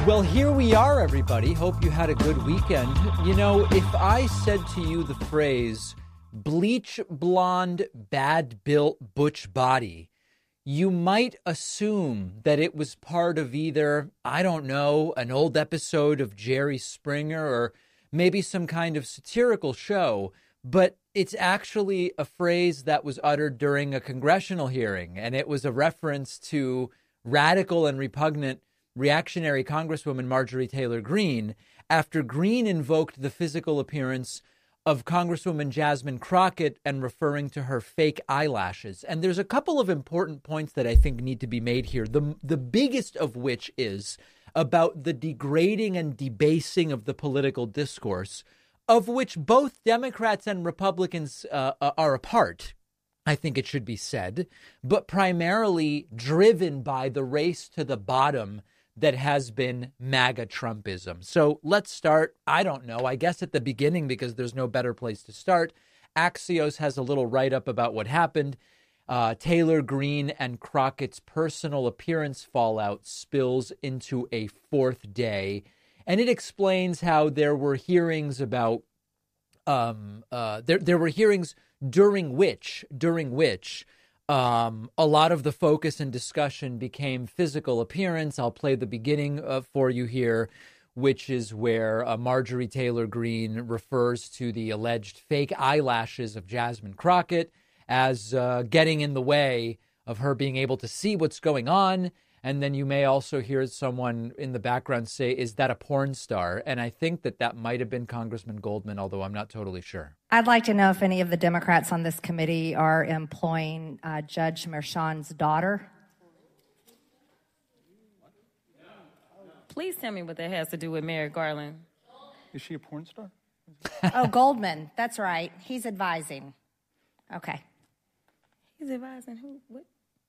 Well, here we are, everybody. Hope you had a good weekend. You know, if I said to you the phrase, bleach blonde, bad-built butch body, you might assume that it was part of either, I don't know, an old episode of Jerry Springer or maybe some kind of satirical show, but it's actually a phrase that was uttered during a congressional hearing, and it was a reference to radical and repugnant reactionary Congresswoman Marjorie Taylor Greene after Greene invoked the physical appearance of Congresswoman Jasmine Crockett and referring to her fake eyelashes. And there's a couple of important points that I think need to be made here, the biggest of which is about the degrading and debasing of the political discourse, of which both Democrats and Republicans are a part, I think it should be said, but primarily driven by the race to the bottom that has been MAGA Trumpism. So let's start, I don't know, I guess at the beginning, because there's no better place to start. Axios has a little write-up about what happened. Taylor Greene and Crockett's personal appearance fallout spills into a fourth day. And it explains how there were hearings about, there were hearings during which a lot of the focus and discussion became physical appearance. I'll play the beginning for you here, which is where Marjorie Taylor Greene refers to the alleged fake eyelashes of Jasmine Crockett as getting in the way of her being able to see what's going on. And then you may also hear someone in the background say, is that a porn star? And I think that might have been Congressman Goldman, although I'm not totally sure. I'd like to know if any of the Democrats on this committee are employing Judge Merchan's daughter. Please tell me what that has to do with Merrick Garland. Is she a porn star? Oh, Goldman. That's right. He's advising. Okay. He's advising who? What?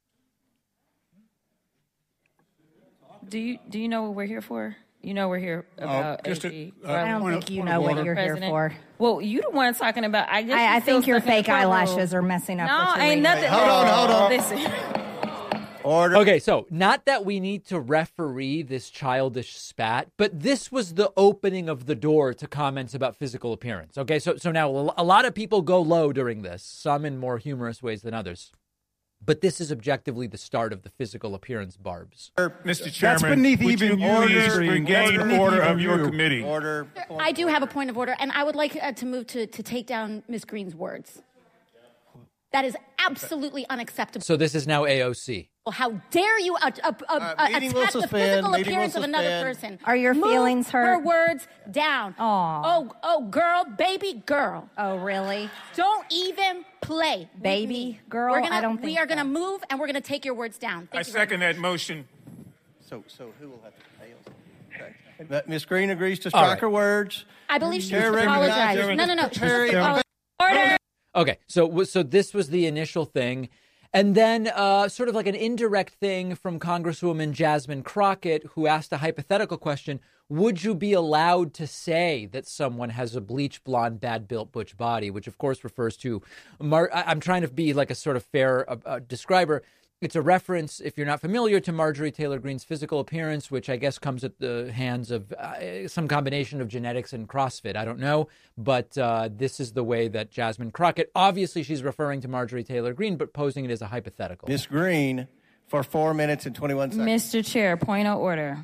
Do you know what we're here for? You know we're here about AG. I don't think you know what you're here for. Well, you the one talking about. I think your fake eyelashes are messing up. No, ain't nothing. Hold on. Listen. Order. Okay, so not that we need to referee this childish spat, but this was the opening of the door to comments about physical appearance. Okay, so now a lot of people go low during this, some in more humorous ways than others. But this is objectively the start of the physical appearance barbs. Mr. Chairman, that's beneath even please order. regain order of your committee. Order. I do have a point of order, and I would like to move to take down Ms. Greene's words. That is absolutely unacceptable. So this is now AOC. Well, how dare you attack the physical appearance of another person? Are your feelings hurt? Her words down. Aw. Oh, girl, baby girl. Oh, really? Don't even play. Baby girl? I don't think we are going to move, and we're going to take your words down. I second that motion. So who will have to pay? Okay. Ms. Greene agrees to strike her words. I believe she Chair was apologized. recognizes- No. She was apologized. Order. Okay, so this was the initial thing. And then sort of like an indirect thing from Congresswoman Jasmine Crockett, who asked a hypothetical question. Would you be allowed to say that someone has a bleach blonde, bad-built butch body, which, of course, refers to I'm trying to be like a sort of fair describer. It's a reference, if you're not familiar, to Marjorie Taylor Greene's physical appearance, which I guess comes at the hands of some combination of genetics and CrossFit. I don't know. But this is the way that Jasmine Crockett, obviously she's referring to Marjorie Taylor Greene, but posing it as a hypothetical. Ms. Greene for 4 minutes and 21 seconds. Mr. Chair, point of order.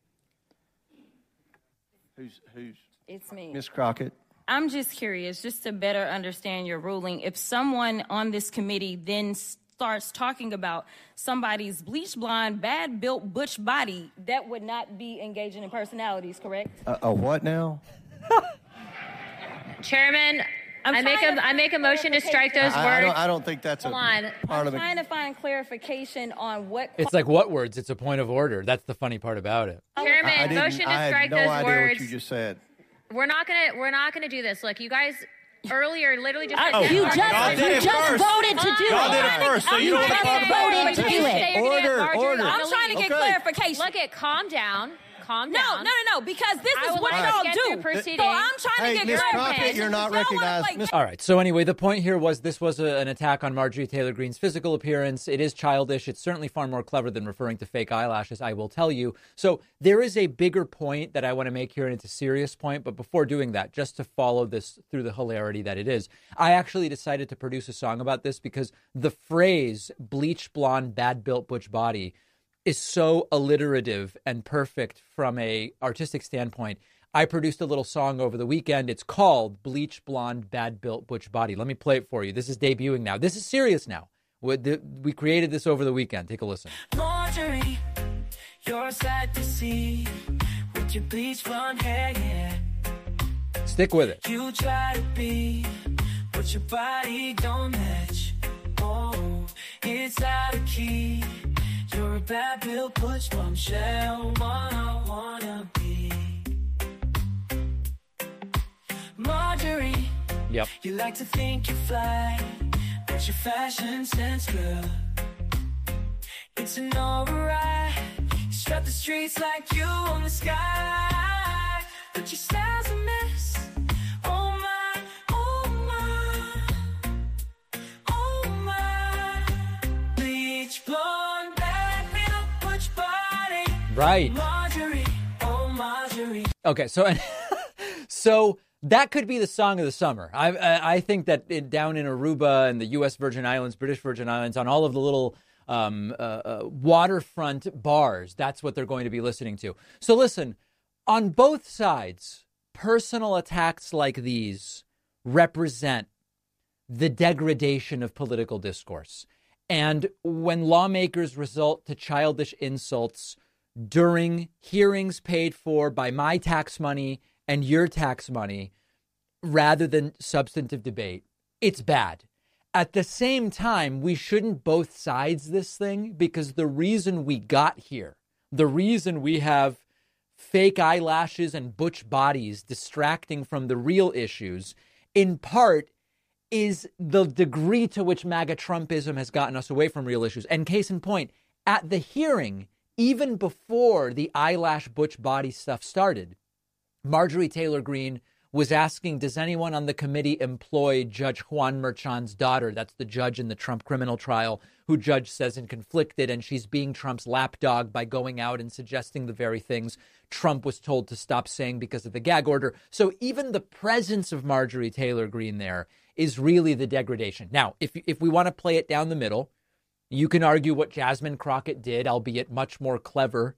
Who's It's me. Ms. Crockett? I'm just curious, just to better understand your ruling. If someone on this committee then starts talking about somebody's bleach blonde, bad-built butch body, that would not be engaging in personalities, correct? A what now? Chairman, I make a motion to strike those words. I don't think that's I'm parliament. trying to find clarification on what... It's like what words? It's a point of order. That's the funny part about it. Chairman, motion to strike those I had no idea words. what you just said. We're not gonna do this. Look, you guys earlier literally just said You just voted to do Y'all did it. it first, so you don't want to talk about voted to do it. Order. I'm trying to get clarification. Look, calm down. calm down. No, because this I is would what like to y'all get do. through proceedings. So I'm trying to Hey, get Ms. Crockett, clarification. you're not Y'all wanna, recognized. like, All right. So anyway, the point here was this was an attack on Marjorie Taylor Greene's physical appearance. It is childish. It's certainly far more clever than referring to fake eyelashes, I will tell you. So there is a bigger point that I want to make here, and it's a serious point. But before doing that, just to follow this through the hilarity that it is, I actually decided to produce a song about this because the phrase bleach blonde, bad built butch body is so alliterative and perfect from a artistic standpoint. I produced a little song over the weekend. It's called Bleach Blonde, Bad Built Butch Body. Let me play it for you. This is debuting now. This is serious now. We created this over the weekend. Take a listen. Marjorie, you're sad to see with your bleach blonde hair, yeah. Stick with it. You try to be, but your body don't match. Oh, it's out of key. You're a bad built butch bombshell, wanna be. Marjorie, Yep. you like to think you fly, but your fashion sense, girl, it's an override. You strut the streets like you on the sky, but your style's a mess. Oh my, oh my, oh my. Bleach blonde, bad built butch body. Right. Marjorie, oh Marjorie. Okay, so that could be the song of the summer. I think that down in Aruba and the U.S. Virgin Islands, British Virgin Islands, on all of the little waterfront bars, that's what they're going to be listening to. So listen, on both sides, personal attacks like these represent the degradation of political discourse. And when lawmakers resort to childish insults during hearings paid for by my tax money and your tax money, rather than substantive debate, it's bad. At the same time, we shouldn't both sides this thing, because the reason we got here, the reason we have fake eyelashes and butch bodies distracting from the real issues, in part, is the degree to which MAGA Trumpism has gotten us away from real issues. And case in point, at the hearing, even before the eyelash butch body stuff started, Marjorie Taylor Greene was asking, does anyone on the committee employ Judge Juan Merchan's daughter? That's the judge in the Trump criminal trial, who judge says is conflicted, and she's being Trump's lapdog by going out and suggesting the very things Trump was told to stop saying because of the gag order. So even the presence of Marjorie Taylor Greene there is really the degradation. Now, if we want to play it down the middle, you can argue what Jasmine Crockett did, albeit much more clever,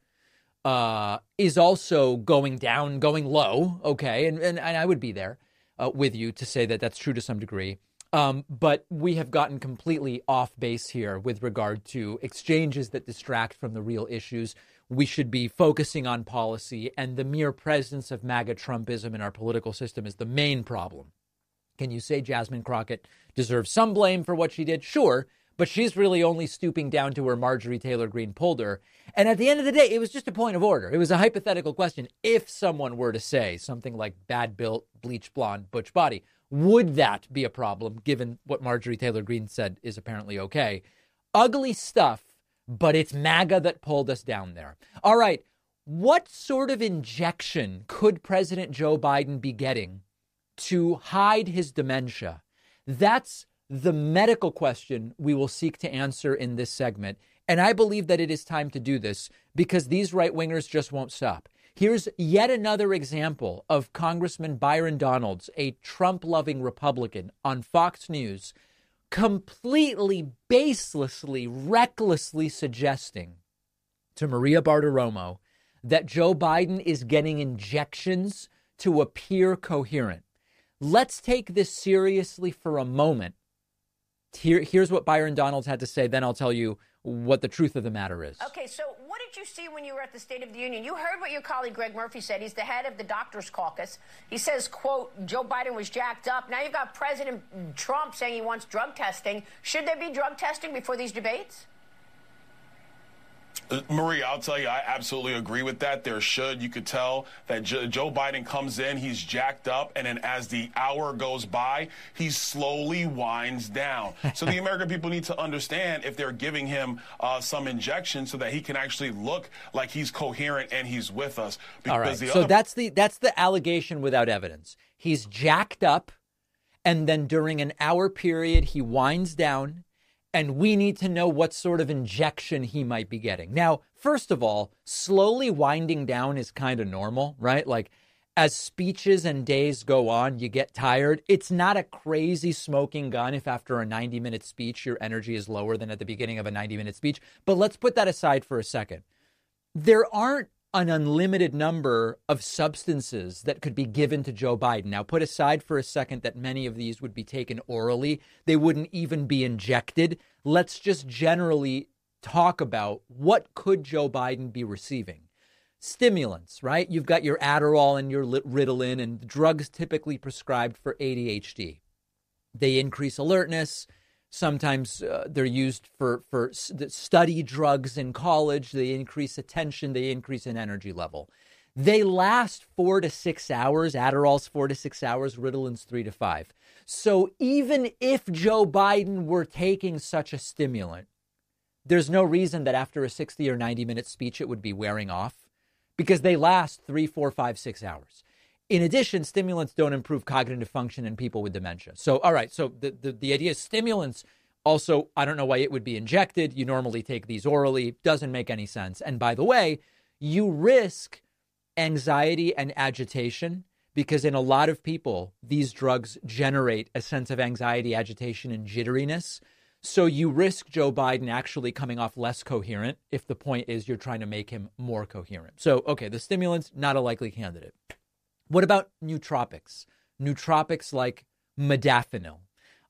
is also going down, going low. Okay. And I would be there with you to say that that's true to some degree. But we have gotten completely off base here with regard to exchanges that distract from the real issues. We should be focusing on policy, and the mere presence of MAGA Trumpism in our political system is the main problem. Can you say Jasmine Crockett deserves some blame for what she did? Sure. But she's really only stooping down to where Marjorie Taylor Greene pulled her. And at the end of the day, it was just a point of order. It was a hypothetical question. If someone were to say something like bad built, bleach blonde, butch body, would that be a problem, given what Marjorie Taylor Greene said is apparently okay? Ugly stuff, but it's MAGA that pulled us down there. All right. What sort of injection could President Joe Biden be getting to hide his dementia? That's the medical question we will seek to answer in this segment. And I believe that it is time to do this because these right-wingers just won't stop. Here's yet another example of Congressman Byron Donalds, a Trump-loving Republican, on Fox News, completely baselessly, recklessly suggesting to Maria Bartiromo that Joe Biden is getting injections to appear coherent. Let's take this seriously for a moment. Here's what Byron Donalds had to say. Then I'll tell you what the truth of the matter is. Okay, so what did you see when you were at the State of the Union? You heard what your colleague Greg Murphy said. He's the head of the Doctors Caucus. He says, quote, Joe Biden was jacked up. Now you've got President Trump saying he wants drug testing. Should there be drug testing before these debates? Marie, I'll tell you, I absolutely agree with that. You could tell that Joe Biden comes in, he's jacked up, and then as the hour goes by, he slowly winds down. So the American people need to understand if they're giving him some injection so that he can actually look like he's coherent and he's with us. All right, so that's the allegation without evidence. He's jacked up, and then during an hour period, he winds down. And we need to know what sort of injection he might be getting. Now, first of all, slowly winding down is kind of normal, right? Like as speeches and days go on, you get tired. It's not a crazy smoking gun if after a 90-minute speech, your energy is lower than at the beginning of a 90-minute speech. But let's put that aside for a second. There aren't an unlimited number of substances that could be given to Joe Biden. Now, put aside for a second that many of these would be taken orally. They wouldn't even be injected. Let's just generally talk about what could Joe Biden be receiving. Stimulants, right? You've got your Adderall and your Ritalin and drugs typically prescribed for ADHD. They increase alertness. Sometimes they're used for study drugs in college. They increase attention. They increase an energy level. They last 4 to 6 hours. Adderall's 4 to 6 hours. Ritalin's 3 to 5. So even if Joe Biden were taking such a stimulant, there's no reason that after a 60 or 90-minute speech it would be wearing off because they last 3, 4, 5, 6 hours. In addition, stimulants don't improve cognitive function in people with dementia. So, all right. So the idea is stimulants also, I don't know why it would be injected. You normally take these orally. Doesn't make any sense. And by the way, you risk anxiety and agitation because in a lot of people, these drugs generate a sense of anxiety, agitation, and jitteriness. So you risk Joe Biden actually coming off less coherent if the point is you're trying to make him more coherent. So, okay, the stimulants, not a likely candidate. What about nootropics? Nootropics like modafinil.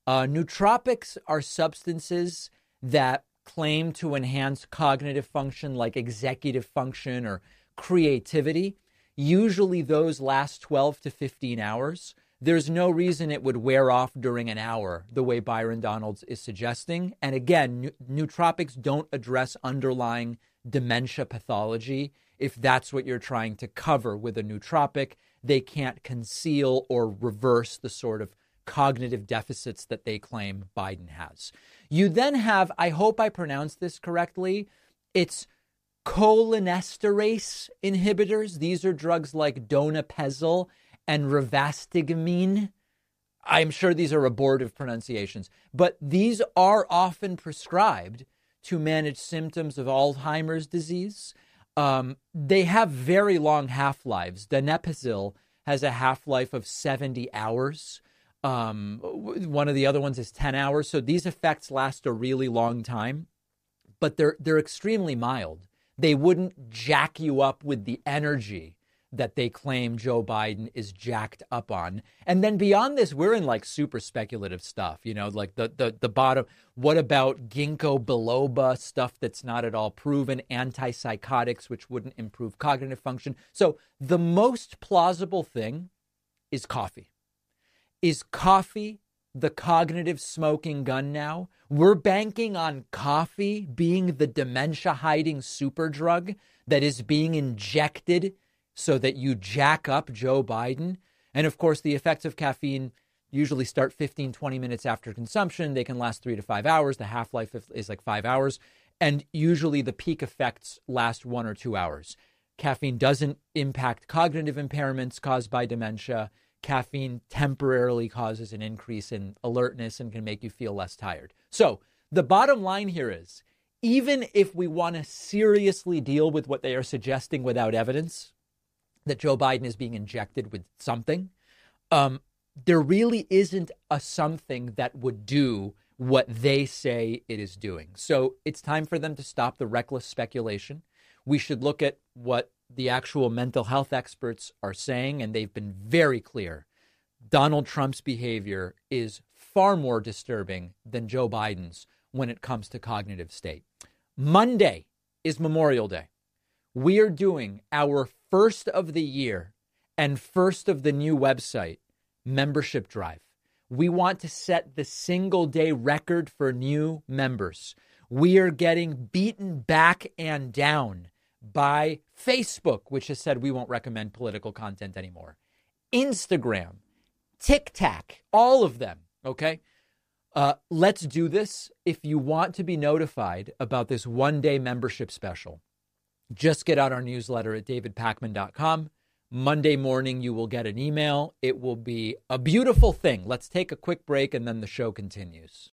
Nootropics are substances that claim to enhance cognitive function like executive function or creativity. Usually those last 12 to 15 hours. There's no reason it would wear off during an hour the way Byron Donalds is suggesting. And again, nootropics don't address underlying dementia pathology. If that's what you're trying to cover with a nootropic, they can't conceal or reverse the sort of cognitive deficits that they claim Biden has. You then have, I hope I pronounced this correctly, it's cholinesterase inhibitors. These are drugs like donepezil and rivastigmine. I'm sure these are abortive pronunciations, but these are often prescribed to manage symptoms of Alzheimer's disease. They have very long half-lives. Donepezil has a half-life of 70 hours. One of the other ones is 10 hours. So these effects last a really long time, but they're extremely mild. They wouldn't jack you up with the energy that they claim Joe Biden is jacked up on. And then beyond this, we're in like super speculative stuff, you know, like the bottom. What about ginkgo biloba, stuff that's not at all proven, antipsychotics, which wouldn't improve cognitive function. So the most plausible thing is coffee. Is coffee the cognitive smoking gun now? We're banking on coffee being the dementia-hiding super drug that is being injected so that you jack up Joe Biden. And of course, the effects of caffeine usually start 15, 20 minutes after consumption. They can last 3 to 5 hours. The half-life is like 5 hours. And usually the peak effects last 1 or 2 hours. Caffeine doesn't impact cognitive impairments caused by dementia. Caffeine temporarily causes an increase in alertness and can make you feel less tired. So the bottom line here is, even if we want to seriously deal with what they are suggesting without evidence, that Joe Biden is being injected with something, there really isn't a something that would do what they say it is doing. So it's time for them to stop the reckless speculation. We should look at what the actual mental health experts are saying, and they've been very clear. Donald Trump's behavior is far more disturbing than Joe Biden's when it comes to cognitive state. Monday is Memorial Day. We are doing our first of the year and first of the new website membership drive. We want to set the single day record for new members. We are getting beaten back and down by Facebook, which has said we won't recommend political content anymore. Instagram, TikTok, all of them, okay? Let's do this. If you want to be notified about this one-day membership special, just get out our newsletter at davidpakman.com. Monday morning, you will get an email. It will be a beautiful thing. Let's take a quick break, and then the show continues.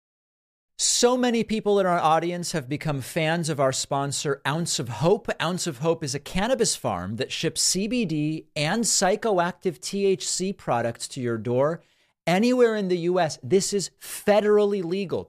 So many people in our audience have become fans of our sponsor, Ounce of Hope. Ounce of Hope is a cannabis farm that ships CBD and psychoactive THC products to your door anywhere in the U.S. This is federally legal.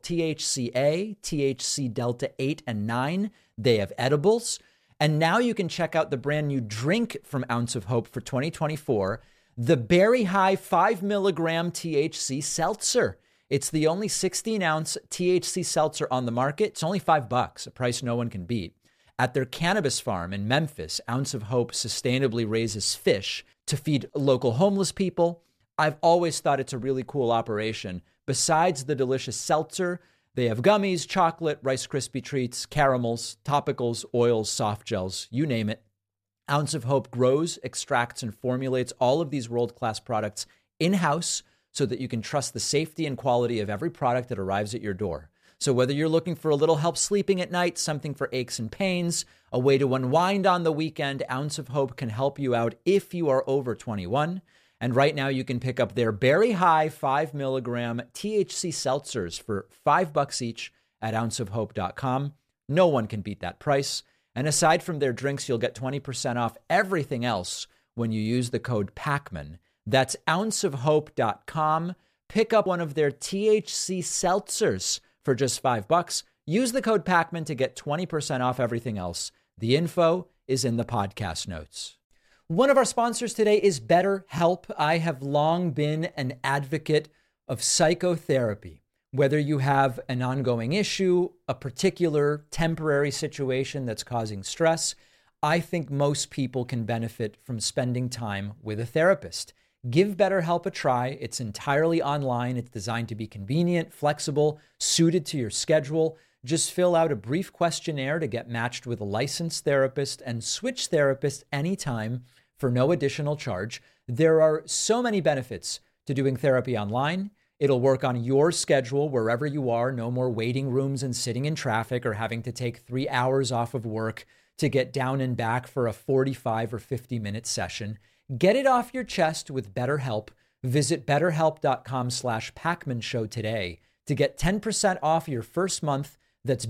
THCA, THC Delta 8 and 9. They have edibles. And now you can check out the brand new drink from Ounce of Hope for 2024, the Berry High 5 milligram THC Seltzer. It's the only 16-ounce THC seltzer on the market. It's only $5, a price no one can beat. At their cannabis farm in Memphis, Ounce of Hope sustainably raises fish to feed local homeless people. I've always thought it's a really cool operation. Besides the delicious seltzer, they have gummies, chocolate, Rice Krispie treats, caramels, topicals, oils, soft gels, you name it. Ounce of Hope grows, extracts, and formulates all of these world-class products in-house so that you can trust the safety and quality of every product that arrives at your door. So whether you're looking for a little help sleeping at night, something for aches and pains, a way to unwind on the weekend, Ounce of Hope can help you out if you are over 21. And right now you can pick up their Berry High 5 milligram THC seltzers for $5 each at ounceofhope.com. No one can beat that price. And aside from their drinks, you'll get 20% off everything else when you use the code PAKMAN. That's ounceofhope.com. Pick up one of their THC seltzers for just $5. Use the code PAKMAN to get 20% off everything else. The info is in the podcast notes. One of our sponsors today is BetterHelp. I have long been an advocate of psychotherapy. Whether you have an ongoing issue, a particular temporary situation that's causing stress, I think most people can benefit from spending time with a therapist. Give BetterHelp a try. It's entirely online. It's designed to be convenient, flexible, suited to your schedule. Just fill out a brief questionnaire to get matched with a licensed therapist and switch therapists anytime for no additional charge. There are so many benefits to doing therapy online. It'll work on your schedule wherever you are. No more waiting rooms and sitting in traffic or having to take 3 hours off of work to get down and back for a 45 or 50-minute session. Get it off your chest with BetterHelp. Visit betterhelp.com/Pakman Show today to get 10% off your first month. That's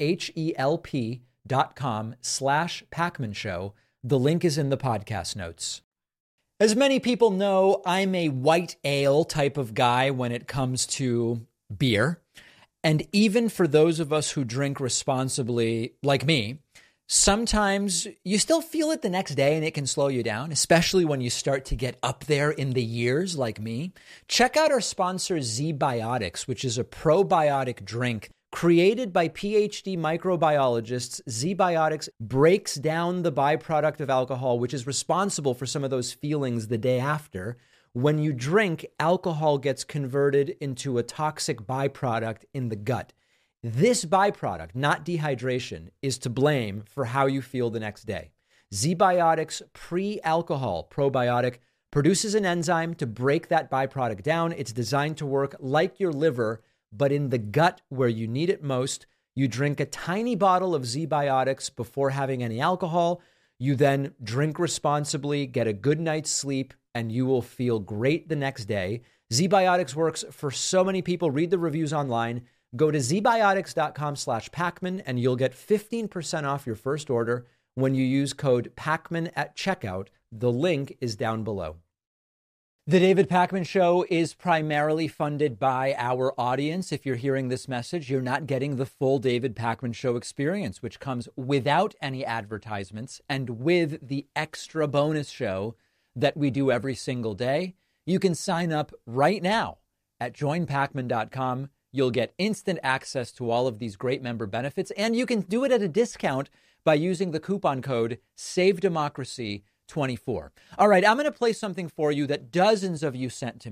betterhelp.com/Pakman Show. The link is in the podcast notes. As many people know, I'm a white ale type of guy when it comes to beer. And even for those of us who drink responsibly, like me, sometimes you still feel it the next day and it can slow you down, especially when you start to get up there in the years like me. Check out our sponsor ZBiotics, which is a probiotic drink created by PhD microbiologists. ZBiotics breaks down the byproduct of alcohol, which is responsible for some of those feelings the day after. When you drink, alcohol gets converted into a toxic byproduct in the gut. This byproduct, not dehydration, is to blame for how you feel the next day. ZBiotics pre-alcohol probiotic produces an enzyme to break that byproduct down. It's designed to work like your liver, but in the gut where you need it most. You drink a tiny bottle of ZBiotics before having any alcohol. You then drink responsibly, get a good night's sleep, and you will feel great the next day. ZBiotics works for so many people. Read the reviews online. Go to zbiotics.com/Pakman and you'll get 15% off your first order when you use code PAKMAN at checkout. The link is down below. The David Pakman Show is primarily funded by our audience. If you're hearing this message, you're not getting the full David Pakman Show experience, which comes without any advertisements and with the extra bonus show that we do every single day. You can sign up right now at joinpakman.com. You'll get instant access to all of these great member benefits, and you can do it at a discount by using the coupon code SAVEDEMOCRACY24. All right, I'm going to play something for you that dozens of you sent to me.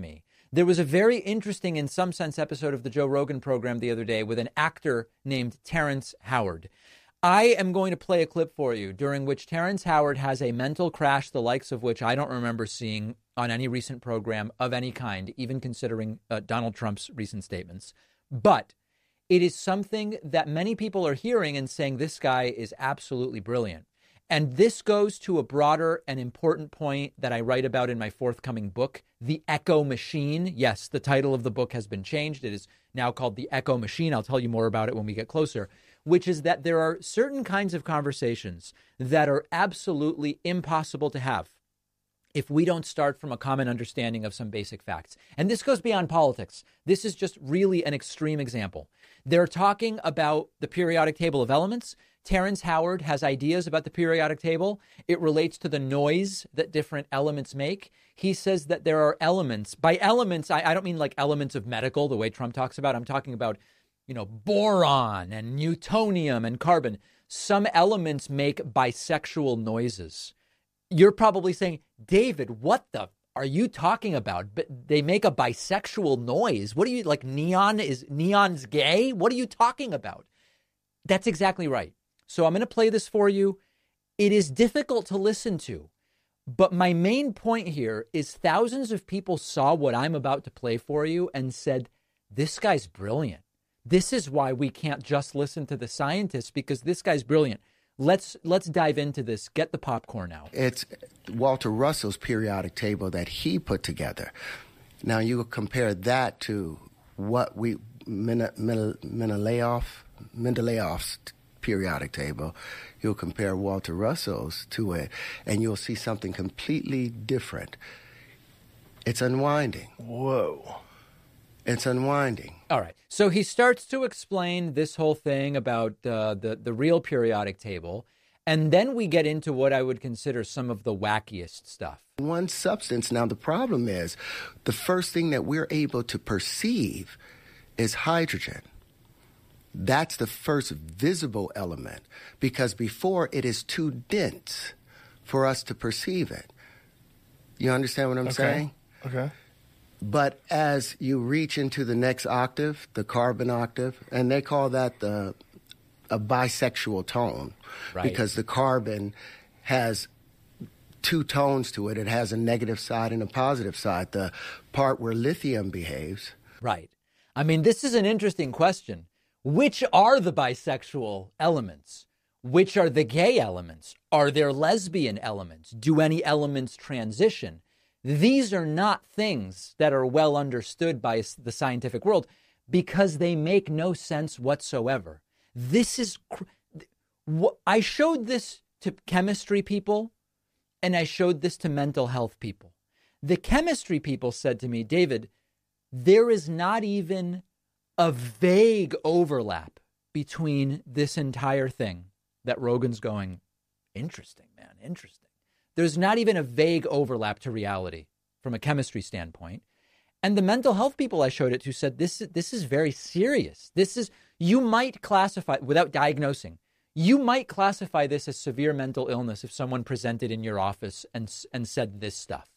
There was a very interesting, in some sense, episode of the Joe Rogan program the other day with an actor named Terrence Howard. I am going to play a clip for you during which Terrence Howard has a mental crash, the likes of which I don't remember seeing on any recent program of any kind, even considering Donald Trump's recent statements. But it is something that many people are hearing and saying this guy is absolutely brilliant. And this goes to a broader and important point that I write about in my forthcoming book, The Echo Machine. Yes, the title of the book has been changed. It is now called The Echo Machine. I'll tell you more about it when we get closer, which is that there are certain kinds of conversations that are absolutely impossible to have if we don't start from a common understanding of some basic facts. And this goes beyond politics. This is just really an extreme example. They're talking about the periodic table of elements. Terrence Howard has ideas about the periodic table. It relates to the noise that different elements make. He says that there are elements. By elements, I don't mean like elements of medical, the way Trump talks about. I'm talking about, boron and newtonium and carbon. Some elements make bisexual noises. You're probably saying, David, what the are you talking about? But they make a bisexual noise. What are you, like neon's gay? What are you talking about? That's exactly right. So I'm going to play this for you. It is difficult to listen to, but my main point here is thousands of people saw what I'm about to play for you and said, this guy's brilliant. This is why we can't just listen to the scientists, because this guy's brilliant. Let's dive into this. Get the popcorn out. It's Walter Russell's periodic table that he put together. Now you compare that to what Mendeleev's periodic table. You'll compare Walter Russell's to it, and you'll see something completely different. It's unwinding. Whoa. It's unwinding. All right. So he starts to explain this whole thing about the real periodic table, and then we get into what I would consider some of the wackiest stuff. One substance. Now, the problem is the first thing that we're able to perceive is hydrogen. That's the first visible element, because before it is too dense for us to perceive it. You understand what I'm saying? Okay. But as you reach into the next octave, the carbon octave, and they call that a bisexual tone, right? Because the carbon has two tones to it. It has a negative side and a positive side, the part where lithium behaves. Right. I mean, this is an interesting question. Which are the bisexual elements? Which are the gay elements? Are there lesbian elements? Do any elements transition? These are not things that are well understood by the scientific world because they make no sense whatsoever. This is, I showed this to chemistry people and I showed this to mental health people. The chemistry people said to me, David, there is not even a vague overlap between this entire thing that Rogan's going, interesting, man, interesting. There's not even a vague overlap to reality from a chemistry standpoint. And the mental health people I showed it to said, this is very serious. You might classify, without diagnosing, you might classify this as severe mental illness if someone presented in your office and said this stuff.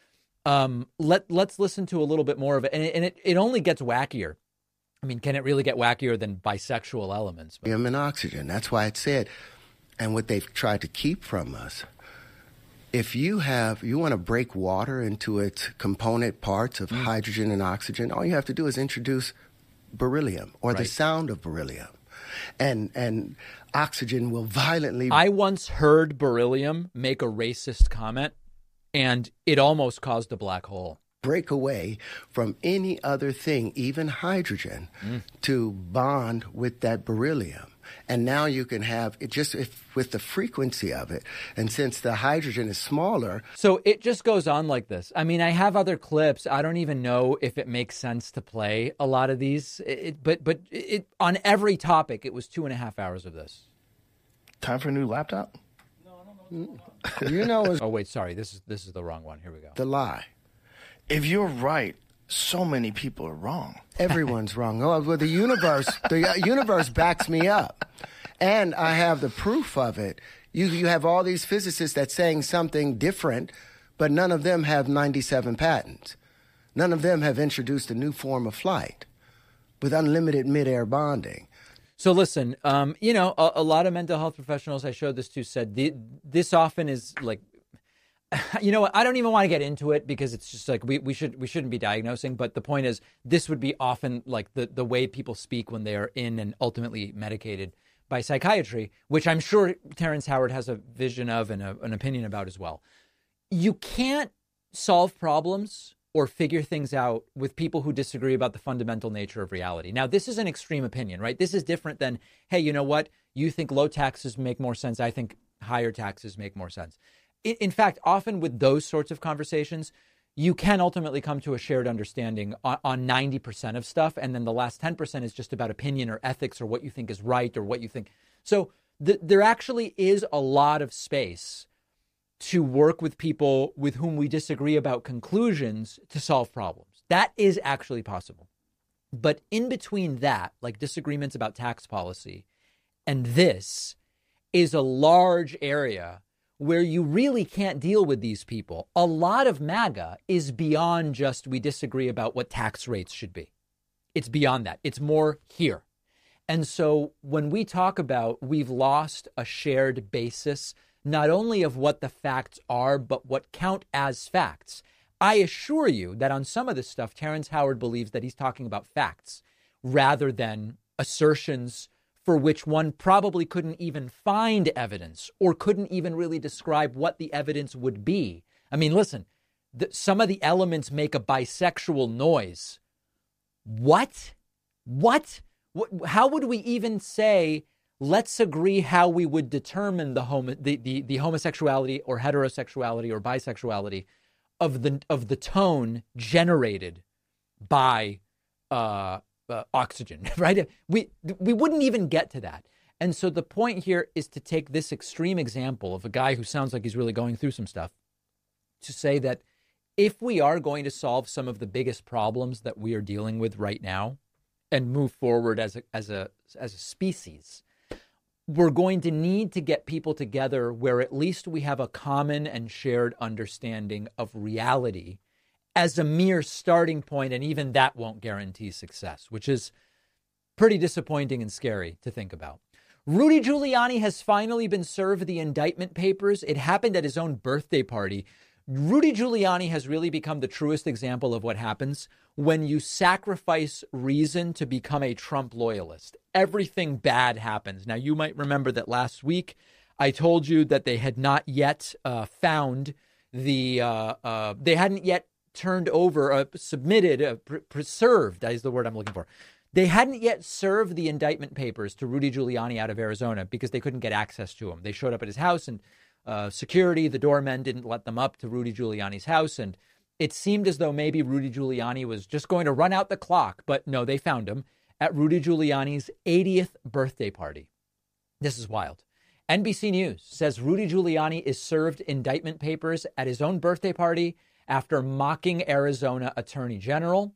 Let's listen to a little bit more of it. And it only gets wackier. I mean, can it really get wackier than bisexual elements? Helium and oxygen. That's why it said, and what they've tried to keep from us, if you want to break water into its component parts of hydrogen and oxygen, all you have to do is introduce beryllium or the sound of beryllium. And oxygen will violently... I once heard beryllium make a racist comment, and it almost caused a black hole. Break away from any other thing, even hydrogen, to bond with that beryllium. And now you can have it just with the frequency of it. And since the hydrogen is smaller. So it just goes on like this. I mean, I have other clips. I don't even know if it makes sense to play a lot of these. But on every topic, it was 2.5 hours of this. Time for a new laptop? Oh, wait, sorry. This is the wrong one. Here we go. The lie. If you're right, so many people are wrong. Everyone's wrong. Oh, well, the universe backs me up. And I have the proof of it. You have all these physicists that's saying something different, but none of them have 97 patents. None of them have introduced a new form of flight with unlimited midair bonding. So listen, you know, a lot of mental health professionals I showed this to said this often is like, you know, I don't even want to get into it because it's just like we shouldn't be diagnosing. But the point is, this would be often like the way people speak when they are in and ultimately medicated by psychiatry, which I'm sure Terrence Howard has a vision of and an opinion about as well. You can't solve problems or figure things out with people who disagree about the fundamental nature of reality. Now, this is an extreme opinion, right? This is different than, hey, you know what? You think low taxes make more sense. I think higher taxes make more sense. In fact, often with those sorts of conversations, you can ultimately come to a shared understanding on 90% of stuff. And then the last 10% is just about opinion or ethics or what you think is right or what you think. So there actually is a lot of space to work with people with whom we disagree about conclusions to solve problems. That is actually possible. But in between that, like disagreements about tax policy, and this is a large area where you really can't deal with these people. A lot of MAGA is beyond just we disagree about what tax rates should be. It's beyond that. It's more here. And so when we talk about we've lost a shared basis, not only of what the facts are, but what count as facts. I assure you that on some of this stuff, Terrence Howard believes that he's talking about facts rather than assertions for which one probably couldn't even find evidence or couldn't even really describe what the evidence would be. I mean, listen, some of the elements make a bisexual noise. What? How would we even say, let's agree how we would determine the homosexuality or heterosexuality or bisexuality of the tone generated by oxygen, right? We wouldn't even get to that. And so the point here is to take this extreme example of a guy who sounds like he's really going through some stuff to say that if we are going to solve some of the biggest problems that we are dealing with right now and move forward as a species, we're going to need to get people together where at least we have a common and shared understanding of reality as a mere starting point, and even that won't guarantee success, which is pretty disappointing and scary to think about. Rudy Giuliani has finally been served the indictment papers. It happened at his own birthday party. Rudy Giuliani has really become the truest example of what happens when you sacrifice reason to become a Trump loyalist. Everything bad happens. Now, you might remember that last week I told you that they had not yet found they hadn't yet turned over, submitted, preserved, that is the word I'm looking for. They hadn't yet served the indictment papers to Rudy Giuliani out of Arizona because they couldn't get access to him. They showed up at his house and security, the doormen didn't let them up to Rudy Giuliani's house. And it seemed as though maybe Rudy Giuliani was just going to run out the clock. But no, they found him at Rudy Giuliani's 80th birthday party. This is wild. NBC News says Rudy Giuliani is served indictment papers at his own birthday party after mocking Arizona Attorney General.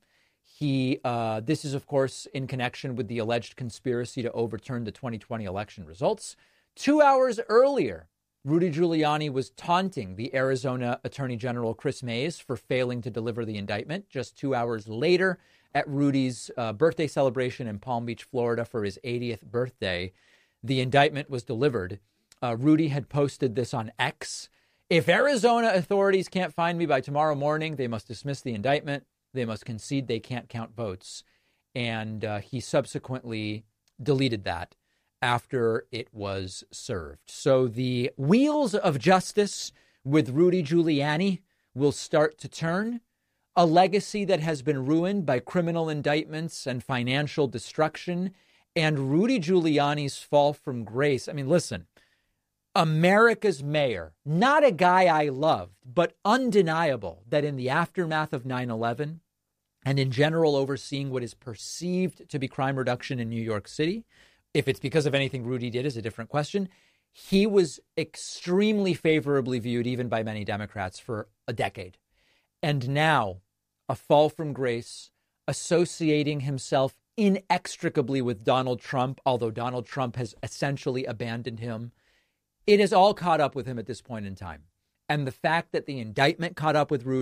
This is, of course, in connection with the alleged conspiracy to overturn the 2020 election results. 2 hours earlier, Rudy Giuliani was taunting the Arizona Attorney General Chris Mays for failing to deliver the indictment. Just 2 hours later, at Rudy's birthday celebration in Palm Beach, Florida for his 80th birthday, the indictment was delivered. Rudy had posted this on X. If Arizona authorities can't find me by tomorrow morning, they must dismiss the indictment. They must concede they can't count votes. And he subsequently deleted that after it was served. So the wheels of justice with Rudy Giuliani will start to turn. A legacy that has been ruined by criminal indictments and financial destruction, and Rudy Giuliani's fall from grace. I mean, listen, America's mayor, not a guy I loved, but undeniable that in the aftermath of 9/11 and in general overseeing what is perceived to be crime reduction in New York City, if it's because of anything Rudy did is a different question. He was extremely favorably viewed even by many Democrats for a decade. And now a fall from grace, associating himself inextricably with Donald Trump, although Donald Trump has essentially abandoned him. It is all caught up with him at this point in time. And the fact that the indictment caught up with Rudy,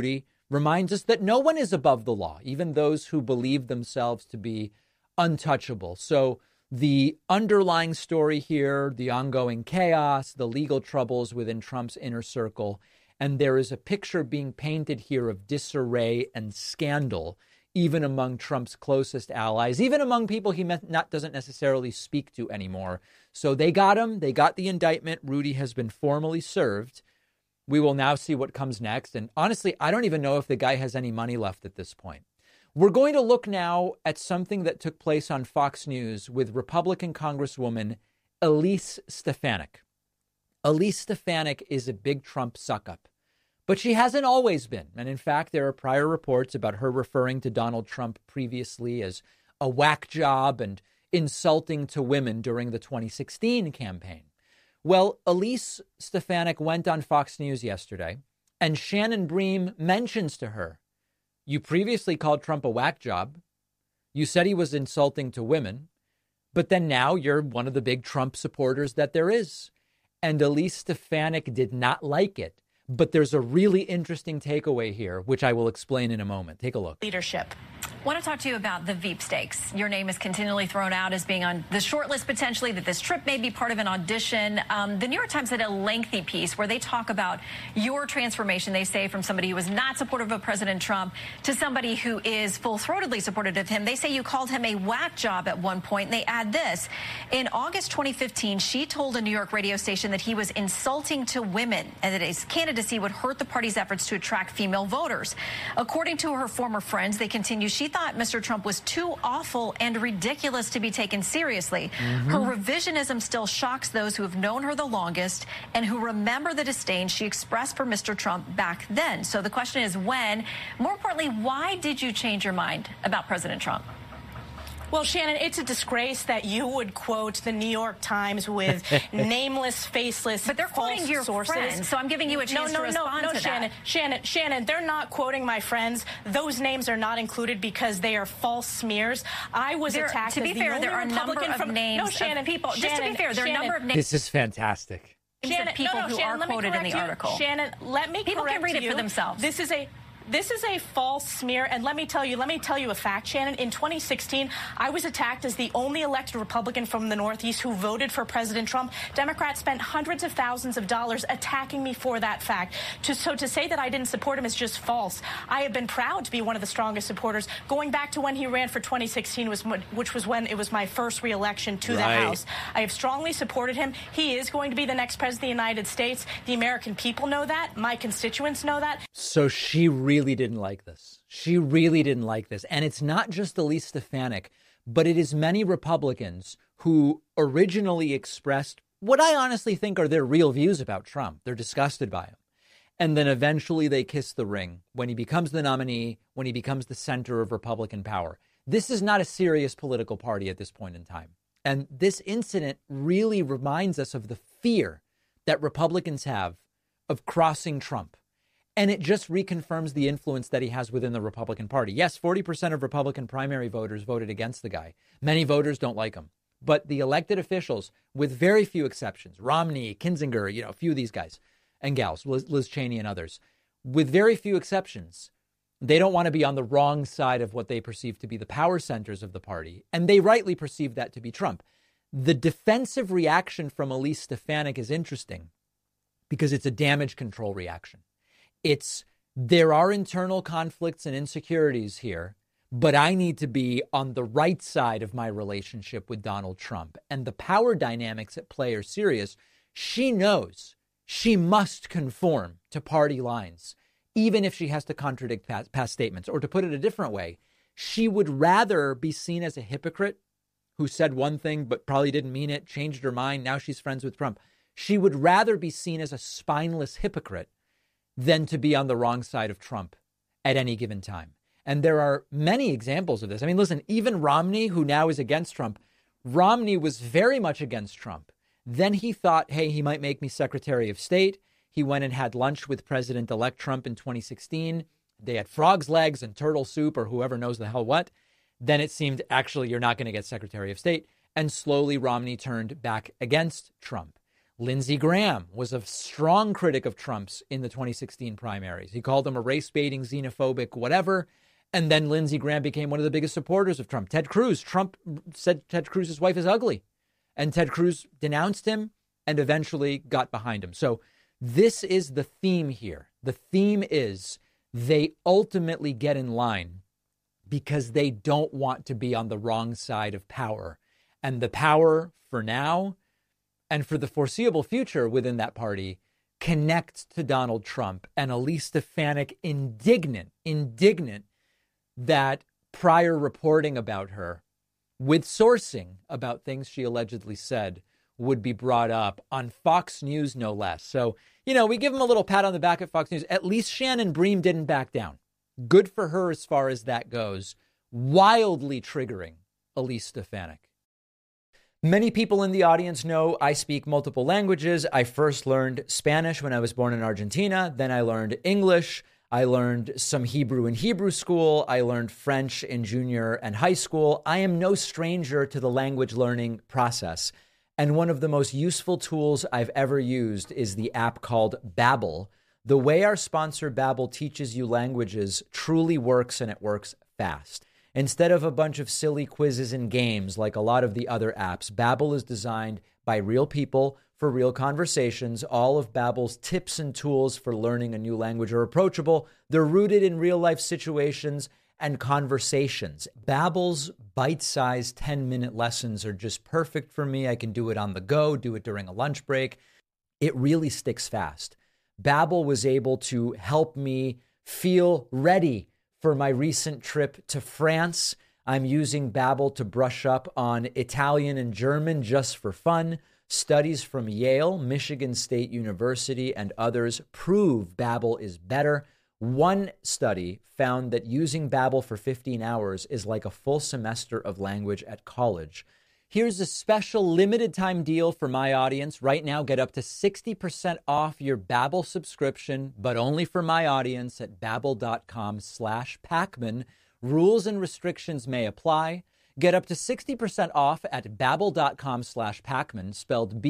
reminds us that no one is above the law, even those who believe themselves to be untouchable. So the underlying story here, the ongoing chaos, the legal troubles within Trump's inner circle, and there is a picture being painted here of disarray and scandal, even among Trump's closest allies, even among people he doesn't necessarily speak to anymore. So they got him. They got the indictment. Rudy has been formally served. We will now see what comes next. And honestly, I don't even know if the guy has any money left at this point. We're going to look now at something that took place on Fox News with Republican Congresswoman Elise Stefanik. Elise Stefanik is a big Trump suck-up, but she hasn't always been. And in fact, there are prior reports about her referring to Donald Trump previously as a whack job and insulting to women during the 2016 campaign. Well, Elise Stefanik went on Fox News yesterday, and Shannon Bream mentions to her, "You previously called Trump a whack job. You said he was insulting to women, but then now you're one of the big Trump supporters that there is." And Elise Stefanik did not like it. But there's a really interesting takeaway here, which I will explain in a moment. Take a look. Leadership. I want to talk to you about the Veep stakes. Your name is continually thrown out as being on the short list, potentially, that this trip may be part of an audition. The New York Times had a lengthy piece where they talk about your transformation, they say, from somebody who was not supportive of President Trump to somebody who is full-throatedly supportive of him. They say you called him a whack job at one point, and they add this. In August 2015, she told a New York radio station that he was insulting to women and that his candidacy would hurt the party's efforts to attract female voters. According to her former friends, they continue, she thought Mr. Trump was too awful and ridiculous to be taken seriously. Her revisionism still shocks those who have known her the longest and who remember the disdain she expressed for Mr. Trump back then. So the question is when, more importantly, why did you change your mind about President Trump? Well, Shannon, it's a disgrace that you would quote the New York Times with nameless, faceless, but they're false quoting your sources. friends, so I'm giving you a chance to respond to Shannon, that. Shannon, they're not quoting my friends. Those names are not included because they are false smears. I was attacked. To be fair, there are a number of names of people. Just to be fair, there are a number of names. This is fantastic. Shannon, people who are quoted in the article. Shannon, let me people can read it for themselves. This is a false smear, and let me tell you a fact, Shannon. In 2016, I was attacked as the only elected Republican from the Northeast who voted for President Trump. Democrats spent hundreds of thousands of dollars attacking me for that fact. So to say that I didn't support him is just false. I have been proud to be one of the strongest supporters, going back to when he ran for 2016, which was when it was my first reelection to the House. I have strongly supported him. He is going to be the next president of the United States. The American people know that. My constituents know that. So she really didn't like this. She really didn't like this. And it's not just Elise Stefanik, but it is many Republicans who originally expressed what I honestly think are their real views about Trump. They're disgusted by him. And then eventually they kiss the ring when he becomes the nominee, when he becomes the center of Republican power. This is not a serious political party at this point in time. And this incident really reminds us of the fear that Republicans have of crossing Trump. And it just reconfirms the influence that he has within the Republican Party. Yes, 40% of Republican primary voters voted against the guy. Many voters don't like him. But the elected officials, with very few exceptions, Romney, Kinzinger, a few of these guys and gals, Liz Cheney and others, with very few exceptions, they don't want to be on the wrong side of what they perceive to be the power centers of the party. And they rightly perceive that to be Trump. The defensive reaction from Elise Stefanik is interesting because it's a damage control reaction. There are internal conflicts and insecurities here, but I need to be on the right side of my relationship with Donald Trump. And the power dynamics at play are serious. She knows she must conform to party lines, even if she has to contradict past statements. Or to put it a different way, she would rather be seen as a hypocrite who said one thing but probably didn't mean it, changed her mind, now she's friends with Trump. She would rather be seen as a spineless hypocrite than to be on the wrong side of Trump at any given time. And there are many examples of this. I mean, listen, even Romney, who now is against Trump, Romney was very much against Trump. Then he thought, hey, he might make me Secretary of State. He went and had lunch with President-elect Trump in 2016. They had frog's legs and turtle soup or whoever knows the hell what. Then it seemed, actually, you're not going to get Secretary of State. And slowly Romney turned back against Trump. Lindsey Graham was a strong critic of Trump's in the 2016 primaries. He called him a race-baiting, xenophobic, whatever. And then Lindsey Graham became one of the biggest supporters of Trump. Ted Cruz, Trump said Ted Cruz's wife is ugly. And Ted Cruz denounced him and eventually got behind him. So this is the theme here. The theme is they ultimately get in line because they don't want to be on the wrong side of power. And the power for now and for the foreseeable future within that party connects to Donald Trump. And Elise Stefanik indignant that prior reporting about her with sourcing about things she allegedly said would be brought up on Fox News, no less. So, we give them a little pat on the back at Fox News. At least Shannon Bream didn't back down. Good for her as far as that goes. Wildly triggering Elise Stefanik. Many people in the audience know I speak multiple languages. I first learned Spanish when I was born in Argentina. Then I learned English. I learned some Hebrew in Hebrew school. I learned French in junior and high school. I am no stranger to the language learning process. And one of the most useful tools I've ever used is the app called Babbel. The way our sponsor Babbel teaches you languages truly works, and it works fast. Instead of a bunch of silly quizzes and games like a lot of the other apps, Babbel is designed by real people for real conversations. All of Babbel's tips and tools for learning a new language are approachable. They're rooted in real-life situations and conversations. Babbel's bite-sized 10-minute lessons are just perfect for me. I can do it on the go, do it during a lunch break. It really sticks fast. Babbel was able to help me feel ready for my recent trip to France. I'm using Babbel to brush up on Italian and German just for fun. Studies from Yale, Michigan State University, and others prove Babbel is better. One study found that using Babbel for 15 hours is like a full semester of language at college. Here's a special limited time deal for my audience. Right now, get up to 60% off your Babbel subscription, but only for my audience at babbel.com/Pakman. Rules and restrictions may apply. Get up to 60% off at babbel.com/Pakman, spelled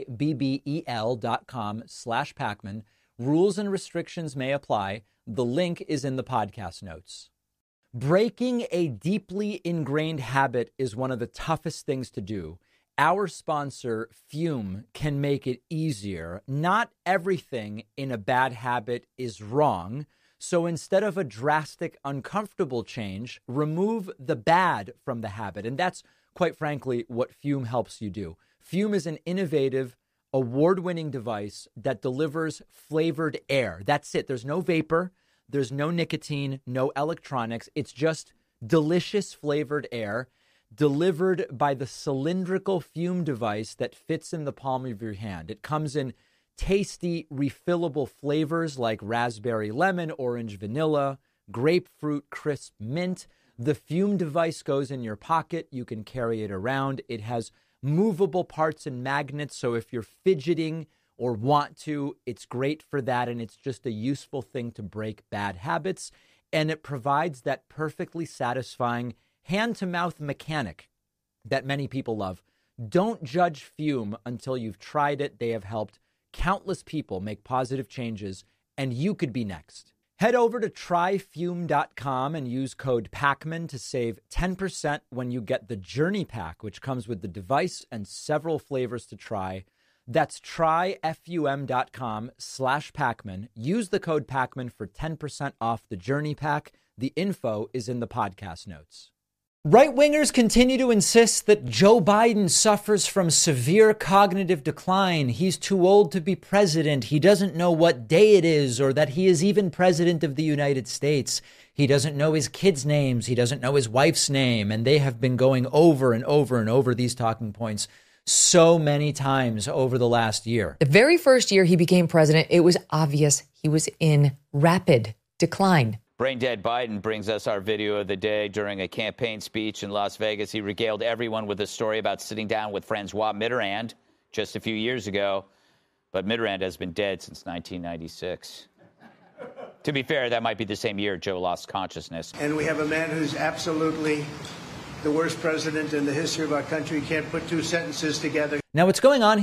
BABBEL.com/Pakman. Rules and restrictions may apply. The link is in the podcast notes. Breaking a deeply ingrained habit is one of the toughest things to do. Our sponsor, Fume, can make it easier. Not everything in a bad habit is wrong. So instead of a drastic, uncomfortable change, remove the bad from the habit. And that's, quite frankly, what Fume helps you do. Fume is an innovative, award-winning device that delivers flavored air. That's it. There's no vapor. There's no nicotine, no electronics. It's just delicious flavored air delivered by the cylindrical Fume device that fits in the palm of your hand. It comes in tasty, refillable flavors like raspberry lemon, orange vanilla, grapefruit crisp mint. The Fume device goes in your pocket. You can carry it around. It has movable parts and magnets, so if you're fidgeting or want to, it's great for that, and it's just a useful thing to break bad habits, and it provides that perfectly satisfying hand-to-mouth mechanic that many people love. Don't judge Fume until you've tried it. They have helped countless people make positive changes, and you could be next. Head over to tryfume.com and use code PAKMAN to save 10% when you get the Journey Pack, which comes with the device and several flavors to try. That's tryfum.com/Pakman. Use the code Pakman for 10% off the Journey Pack. The info is in the podcast notes. Right-wingers continue to insist that Joe Biden suffers from severe cognitive decline. He's too old to be president. He doesn't know what day it is or that he is even president of the United States. He doesn't know his kids' names. He doesn't know his wife's name. And they have been going over and over and over these talking points so many times over the last year. The very first year he became president, it was obvious he was in rapid decline. Brain Dead Biden brings us our video of the day. During a campaign speech in Las Vegas, he regaled everyone with a story about sitting down with Francois Mitterrand just a few years ago. But Mitterrand has been dead since 1996. To be fair, that might be the same year Joe lost consciousness. And we have a man who's absolutely the worst president in the history of our country. Can't put two sentences together. Now, what's going on here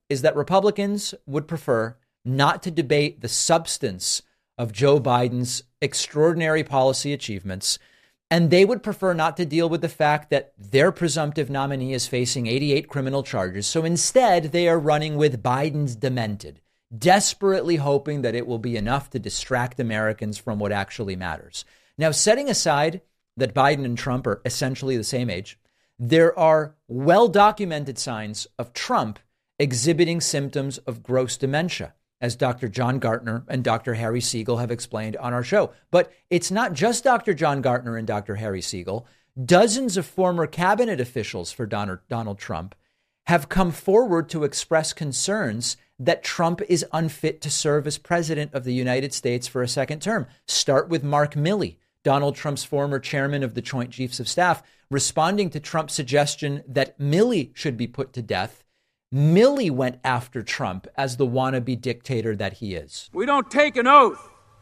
is that Republicans would prefer not to debate the substance of Joe Biden's extraordinary policy achievements, and they would prefer not to deal with the fact that their presumptive nominee is facing 88 criminal charges. So instead, they are running with Biden's demented, desperately hoping that it will be enough to distract Americans from what actually matters. Now, setting aside that Biden and Trump are essentially the same age, there are well-documented signs of Trump exhibiting symptoms of gross dementia, as Dr. John Gartner and Dr. Harry Siegel have explained on our show. But it's not just Dr. John Gartner and Dr. Harry Siegel. Dozens of former cabinet officials for Donald Trump have come forward to express concerns that Trump is unfit to serve as president of the United States for a second term. Start with Mark Milley, Donald Trump's former chairman of the Joint Chiefs of Staff, responding to Trump's suggestion that Milley should be put to death. Milley went after Trump as the wannabe dictator that he is. We don't take an oath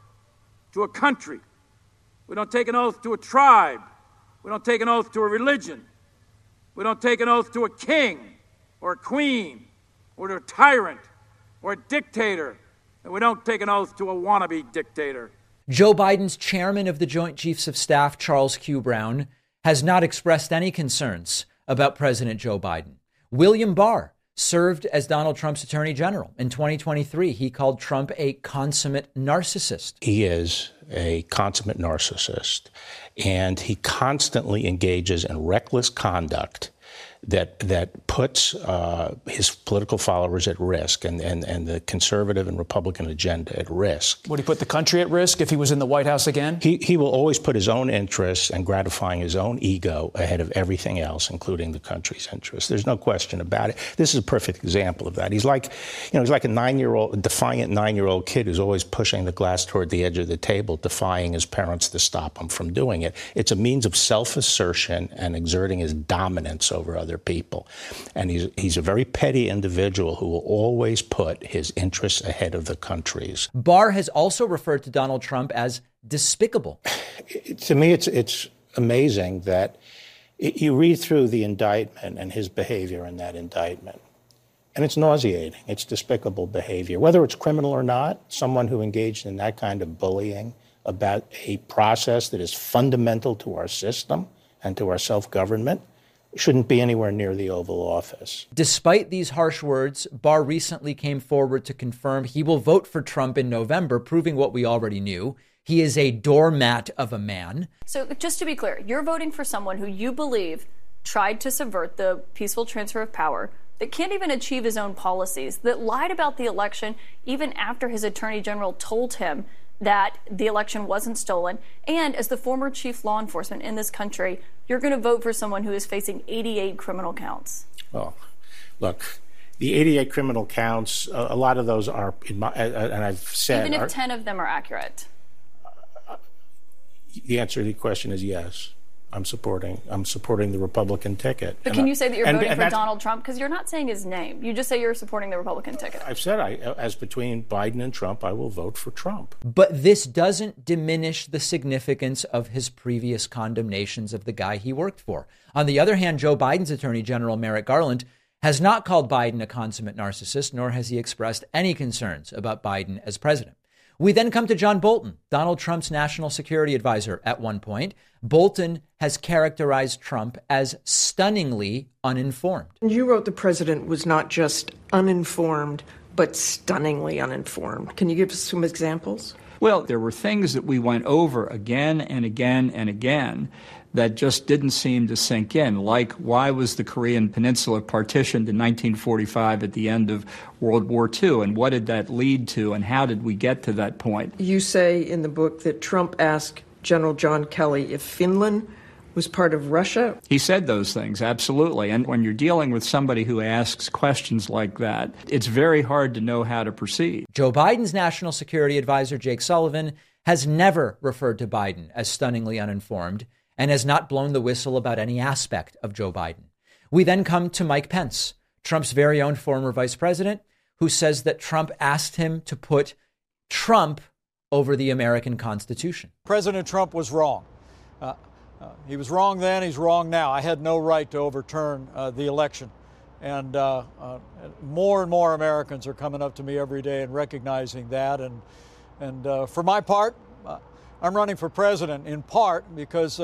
to a country. We don't take an oath to a tribe. We don't take an oath to a religion. We don't take an oath to a king or a queen or to a tyrant or a dictator. And we don't take an oath to a wannabe dictator. Joe Biden's chairman of the Joint Chiefs of Staff, Charles Q. Brown, has not expressed any concerns about President Joe Biden. William Barr served as Donald Trump's attorney general. In 2023, he called Trump a consummate narcissist. He is a consummate narcissist, and he constantly engages in reckless conduct that puts his political followers at risk and the conservative and Republican agenda at risk. Would he put the country at risk if he was in the White House again? He will always put his own interests and gratifying his own ego ahead of everything else, including the country's interests. There's no question about it. This is a perfect example of that. He's like a defiant 9-year-old kid who's always pushing the glass toward the edge of the table, defying his parents to stop him from doing it. It's a means of self-assertion and exerting his dominance over other people. And he's a very petty individual who will always put his interests ahead of the country's. Barr has also referred to Donald Trump as despicable. To me, it's amazing that you read through the indictment and his behavior in that indictment, and it's nauseating. It's despicable behavior. Whether it's criminal or not, someone who engaged in that kind of bullying about a process that is fundamental to our system and to our self-government shouldn't be anywhere near the Oval Office. Despite these harsh words, Barr recently came forward to confirm he will vote for Trump in November, proving what we already knew. He is a doormat of a man. So just to be clear, you're voting for someone who you believe tried to subvert the peaceful transfer of power, that can't even achieve his own policies, that lied about the election even after his attorney general told him that the election wasn't stolen. And as the former chief law enforcement in this country, you're going to vote for someone who is facing 88 criminal counts. Well, look, the 88 criminal counts, a lot of those are, and I've said... Even if 10 of them are accurate? The answer to the question is yes. I'm supporting the Republican ticket. But can you say that you're voting for Donald Trump? Because you're not saying his name. You just say you're supporting the Republican ticket. I've said, as between Biden and Trump, I will vote for Trump. But this doesn't diminish the significance of his previous condemnations of the guy he worked for. On the other hand, Joe Biden's attorney general, Merrick Garland, has not called Biden a consummate narcissist, nor has he expressed any concerns about Biden as president. We then come to John Bolton, Donald Trump's national security advisor at one point. Bolton has characterized Trump as stunningly uninformed. You wrote the president was not just uninformed, but stunningly uninformed. Can you give us some examples? Well, there were things that we went over again and again and again that just didn't seem to sink in, like why was the Korean Peninsula partitioned in 1945 at the end of World War II, and what did that lead to, and how did we get to that point? You say in the book that Trump asked General John Kelly if Finland was part of Russia. He said those things, absolutely. And when you're dealing with somebody who asks questions like that, it's very hard to know how to proceed. Joe Biden's national security advisor, Jake Sullivan, has never referred to Biden as stunningly uninformed and has not blown the whistle about any aspect of Joe Biden. We then come to Mike Pence, Trump's very own former vice president, who says that Trump asked him to put Trump over the American Constitution. President Trump was wrong. He was wrong then, he's wrong now. I had no right to overturn the election. And more and more Americans are coming up to me every day and recognizing that. And for my part, I'm running for president in part because,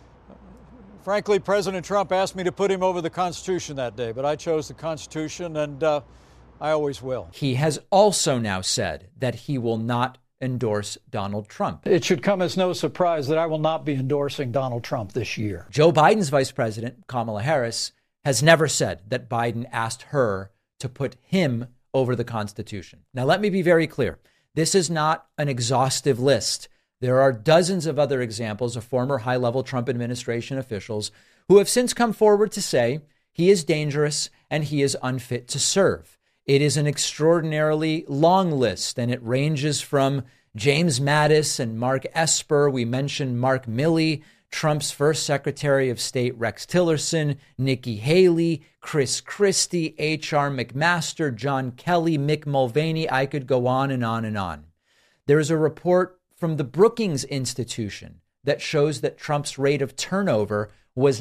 frankly, President Trump asked me to put him over the Constitution that day, but I chose the Constitution, and I always will. He has also now said that he will not endorse Donald Trump. It should come as no surprise that I will not be endorsing Donald Trump this year. Joe Biden's vice president, Kamala Harris, has never said that Biden asked her to put him over the Constitution. Now, let me be very clear. This is not an exhaustive list. There are dozens of other examples of former high-level Trump administration officials who have since come forward to say he is dangerous and he is unfit to serve. It is an extraordinarily long list, and it ranges from James Mattis and Mark Esper. We mentioned Mark Milley, Trump's first Secretary of State Rex Tillerson, Nikki Haley, Chris Christie, H.R. McMaster, John Kelly, Mick Mulvaney. I could go on and on and on. There is a report from the Brookings Institution that shows that Trump's rate of turnover was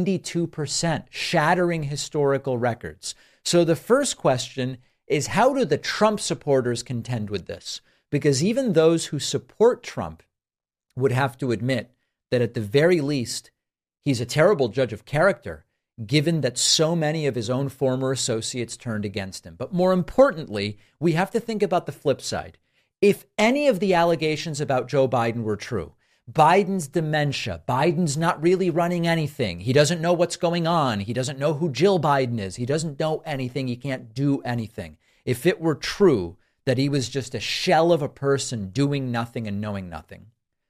92%, shattering historical records. So the first question is, how do the Trump supporters contend with this? Because even those who support Trump would have to admit that at the very least, he's a terrible judge of character, given that so many of his own former associates turned against him. But more importantly, we have to think about the flip side. If any of the allegations about Joe Biden were true, Biden's dementia, Biden's not really running anything. He doesn't know what's going on. He doesn't know who Jill Biden is. He doesn't know anything. He can't do anything. If it were true that he was just a shell of a person doing nothing and knowing nothing,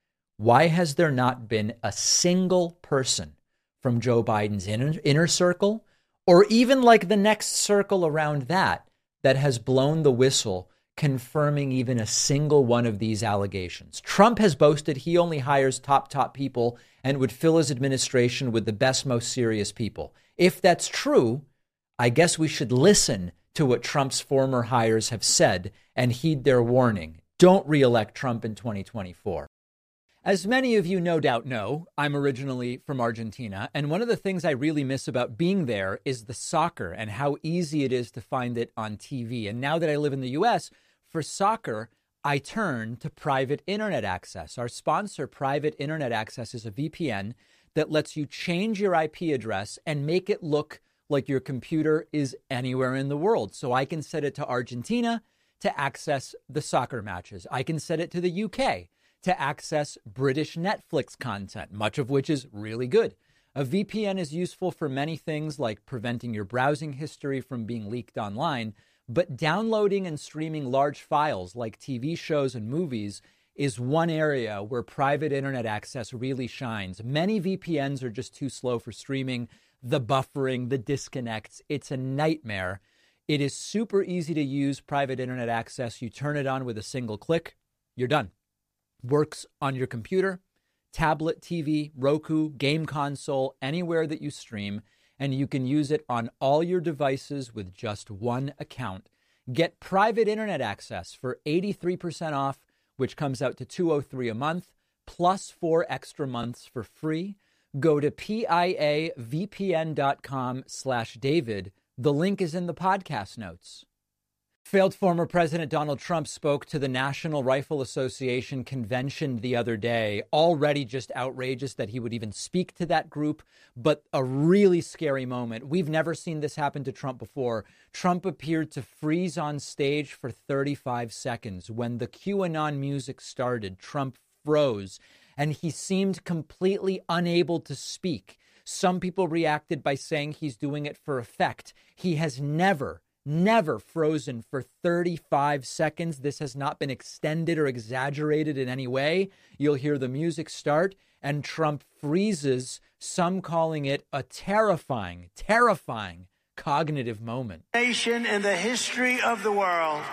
why has there not been a single person from Joe Biden's inner circle, or even like the next circle around that has blown the whistle confirming even a single one of these allegations? Trump has boasted he only hires top people and would fill his administration with the best, most serious people. If that's true, I guess we should listen to what Trump's former hires have said and heed their warning. Don't reelect Trump in 2024. As many of you no doubt know, I'm originally from Argentina, and one of the things I really miss about being there is the soccer and how easy it is to find it on TV. And now that I live in the U.S., for soccer, I turn to private internet access. Our sponsor, Private Internet Access, is a VPN that lets you change your IP address and make it look like your computer is anywhere in the world. So I can set it to Argentina to access the soccer matches. I can set it to the UK to access British Netflix content, much of which is really good. A VPN is useful for many things like preventing your browsing history from being leaked online, but downloading and streaming large files like TV shows and movies is one area where private internet access really shines. Many VPNs are just too slow for streaming, the buffering, the disconnects. It's a nightmare. It is super easy to use private internet access. You turn it on with a single click, you're done. Works on your computer, tablet, TV, Roku, game console, anywhere that you stream, and you can use it on all your devices with just one account. Get private internet access for 83% off, which comes out to $203 a month, plus 4 extra months for free. Go to piavpn.com/David. The link is in the podcast notes. Failed former President Donald Trump spoke to the National Rifle Association convention the other day. Already just outrageous that he would even speak to that group, but a really scary moment. We've never seen this happen to Trump before. Trump appeared to freeze on stage for 35 seconds. When the QAnon music started, Trump froze, and he seemed completely unable to speak. Some people reacted by saying he's doing it for effect. He has never frozen for 35 seconds. This has not been extended or exaggerated in any way. You'll hear the music start and Trump freezes, some calling it a terrifying cognitive moment. Nation in the history of the world.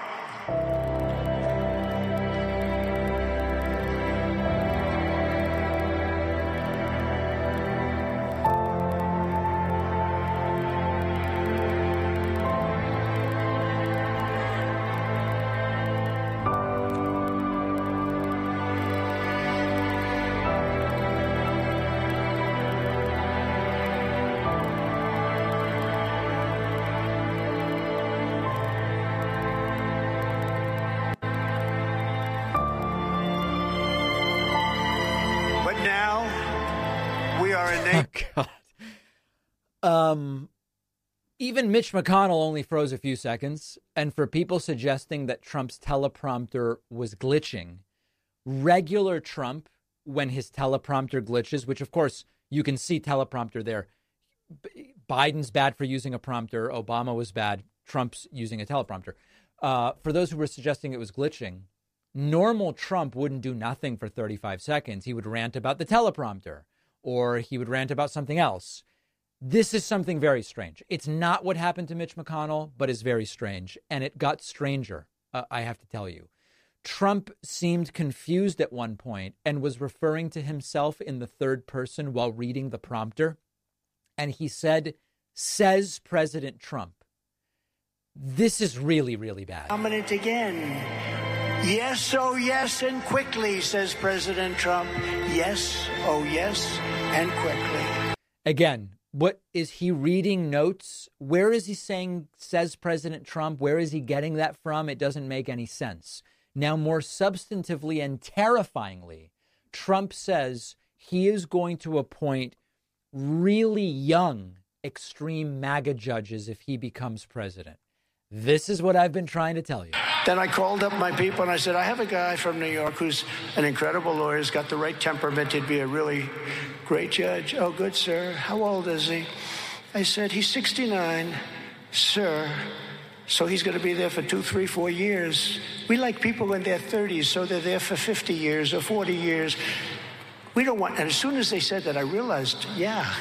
Even Mitch McConnell only froze a few seconds. And for people suggesting that Trump's teleprompter was glitching, regular Trump, when his teleprompter glitches, which of course you can see teleprompter there, Biden's bad for using a prompter. Obama was bad. Trump's using a teleprompter. For those who were suggesting it was glitching, normal Trump wouldn't do nothing for 35 seconds. He would rant about the teleprompter, or he would rant about something else. This is something very strange. It's not what happened to Mitch McConnell, but is very strange. And it got stranger, I have to tell you. Trump seemed confused at one point and was referring to himself in the third person while reading the prompter. And he said, "Says President Trump." This is really, really bad. Dominant again. Yes, oh yes, and quickly, says President Trump. Yes, oh yes, and quickly. Again, what is he reading notes? Where is he saying, says President Trump? Where is he getting that from? It doesn't make any sense. Now, more substantively and terrifyingly, Trump says he is going to appoint really young extreme MAGA judges if he becomes president. This is what I've been trying to tell you. Then I called up my people and I said, I have a guy from New York who's an incredible lawyer, has got the right temperament. He'd be a really great judge. Oh, good, sir. How old is he? I said, he's 69, sir. So he's going to be there for 2, 3, 4 years. We like people in their 30s, so they're there for 50 years or 40 years. We don't want, and as soon as they said that, I realized, yeah.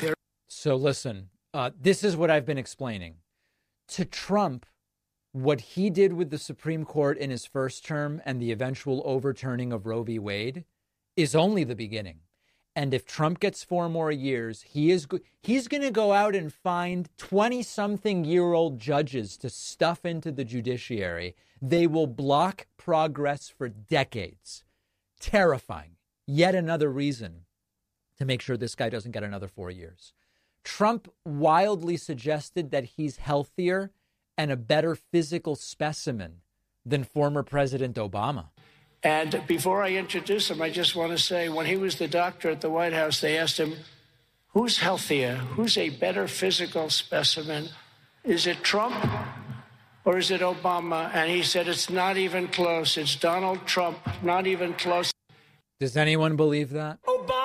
So listen, this is what I've been explaining. To Trump, what he did with the Supreme Court in his first term and the eventual overturning of Roe v. Wade is only the beginning. And if Trump gets 4 more years, he's going to go out and find 20-something-year-old judges to stuff into the judiciary. They will block progress for decades. Terrifying. Yet another reason to make sure this guy doesn't get another 4 years. Trump wildly suggested that he's healthier and a better physical specimen than former President Obama. And before I introduce him, I just want to say, when he was the doctor at the White House, they asked him, who's healthier? Who's a better physical specimen? Is it Trump or is it Obama? And he said, it's not even close. It's Donald Trump, not even close. Does anyone believe that?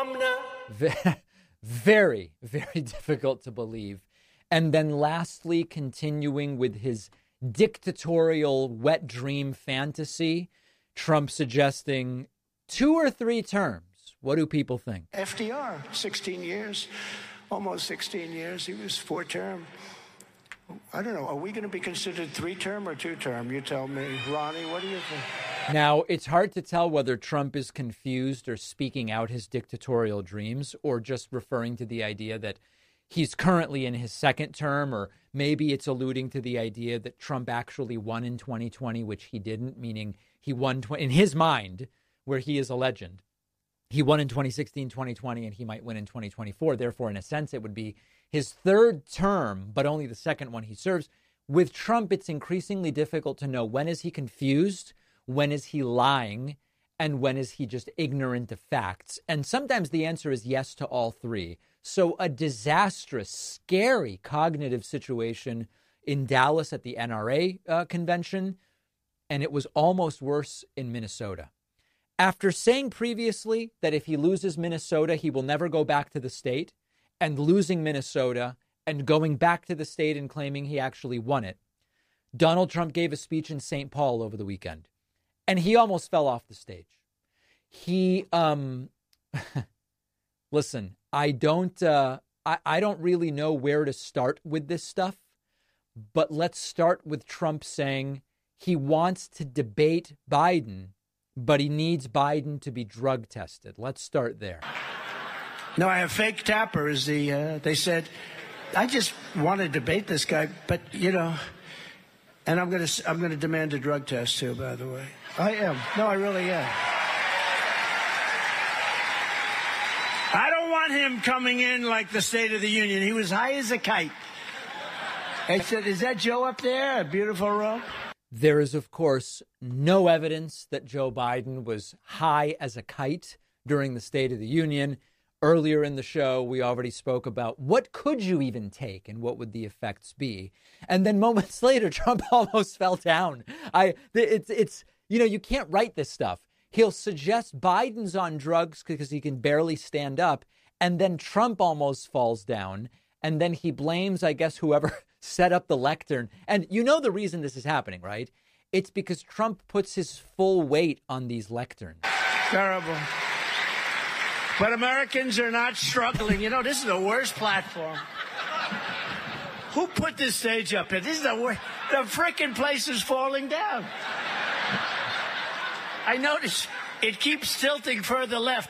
Obama. Very, very difficult to believe. And then lastly, continuing with his dictatorial wet dream fantasy, Trump suggesting 2 or 3 terms. What do people think? FDR, 16 years, almost 16 years. He was 4-term. I don't know. Are we going to be considered 3-term or 2-term? You tell me. Ronnie, what do you think? Now, it's hard to tell whether Trump is confused or speaking out his dictatorial dreams or just referring to the idea that he's currently in his 2nd term, or maybe it's alluding to the idea that Trump actually won in 2020, which he didn't, meaning he won in his mind, where he is a legend. He won in 2016, 2020, and he might win in 2024. Therefore, in a sense, it would be his 3rd term, but only the 2nd one he serves. With Trump, it's increasingly difficult to know, when is he confused, when is he lying, and when is he just ignorant of facts? And sometimes the answer is yes to all 3. So a disastrous, scary cognitive situation in Dallas at the NRA convention, and it was almost worse in Minnesota. After saying previously that if he loses Minnesota, he will never go back to the state, and losing Minnesota and going back to the state and claiming he actually won it, Donald Trump gave a speech in St. Paul over the weekend, and he almost fell off the stage. He, listen, I don't really know where to start with this stuff, but let's start with Trump saying he wants to debate Biden, but he needs Biden to be drug tested. Let's start there. No, I have fake Tapper as they said, I just want to debate this guy, but and I'm going to demand a drug test too, by the way. I am. No, I really am. I don't want him coming in like the State of the Union. He was high as a kite. I said, is that Joe up there? A beautiful robe? There is, of course, no evidence that Joe Biden was high as a kite during the State of the Union. Earlier in the show, we already spoke about what could you even take and what would the effects be. And then moments later, Trump almost fell down. It's you can't write this stuff. He'll suggest Biden's on drugs because he can barely stand up. And then Trump almost falls down. And then he blames, I guess, whoever set up the lectern. And you know the reason this is happening, right? It's because Trump puts his full weight on these lecterns. Terrible. But Americans are not struggling. This is the worst platform. Who put this stage up here? This is the worst. The frickin' place is falling down. I notice it keeps tilting further left.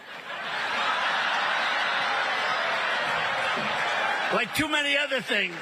Like too many other things.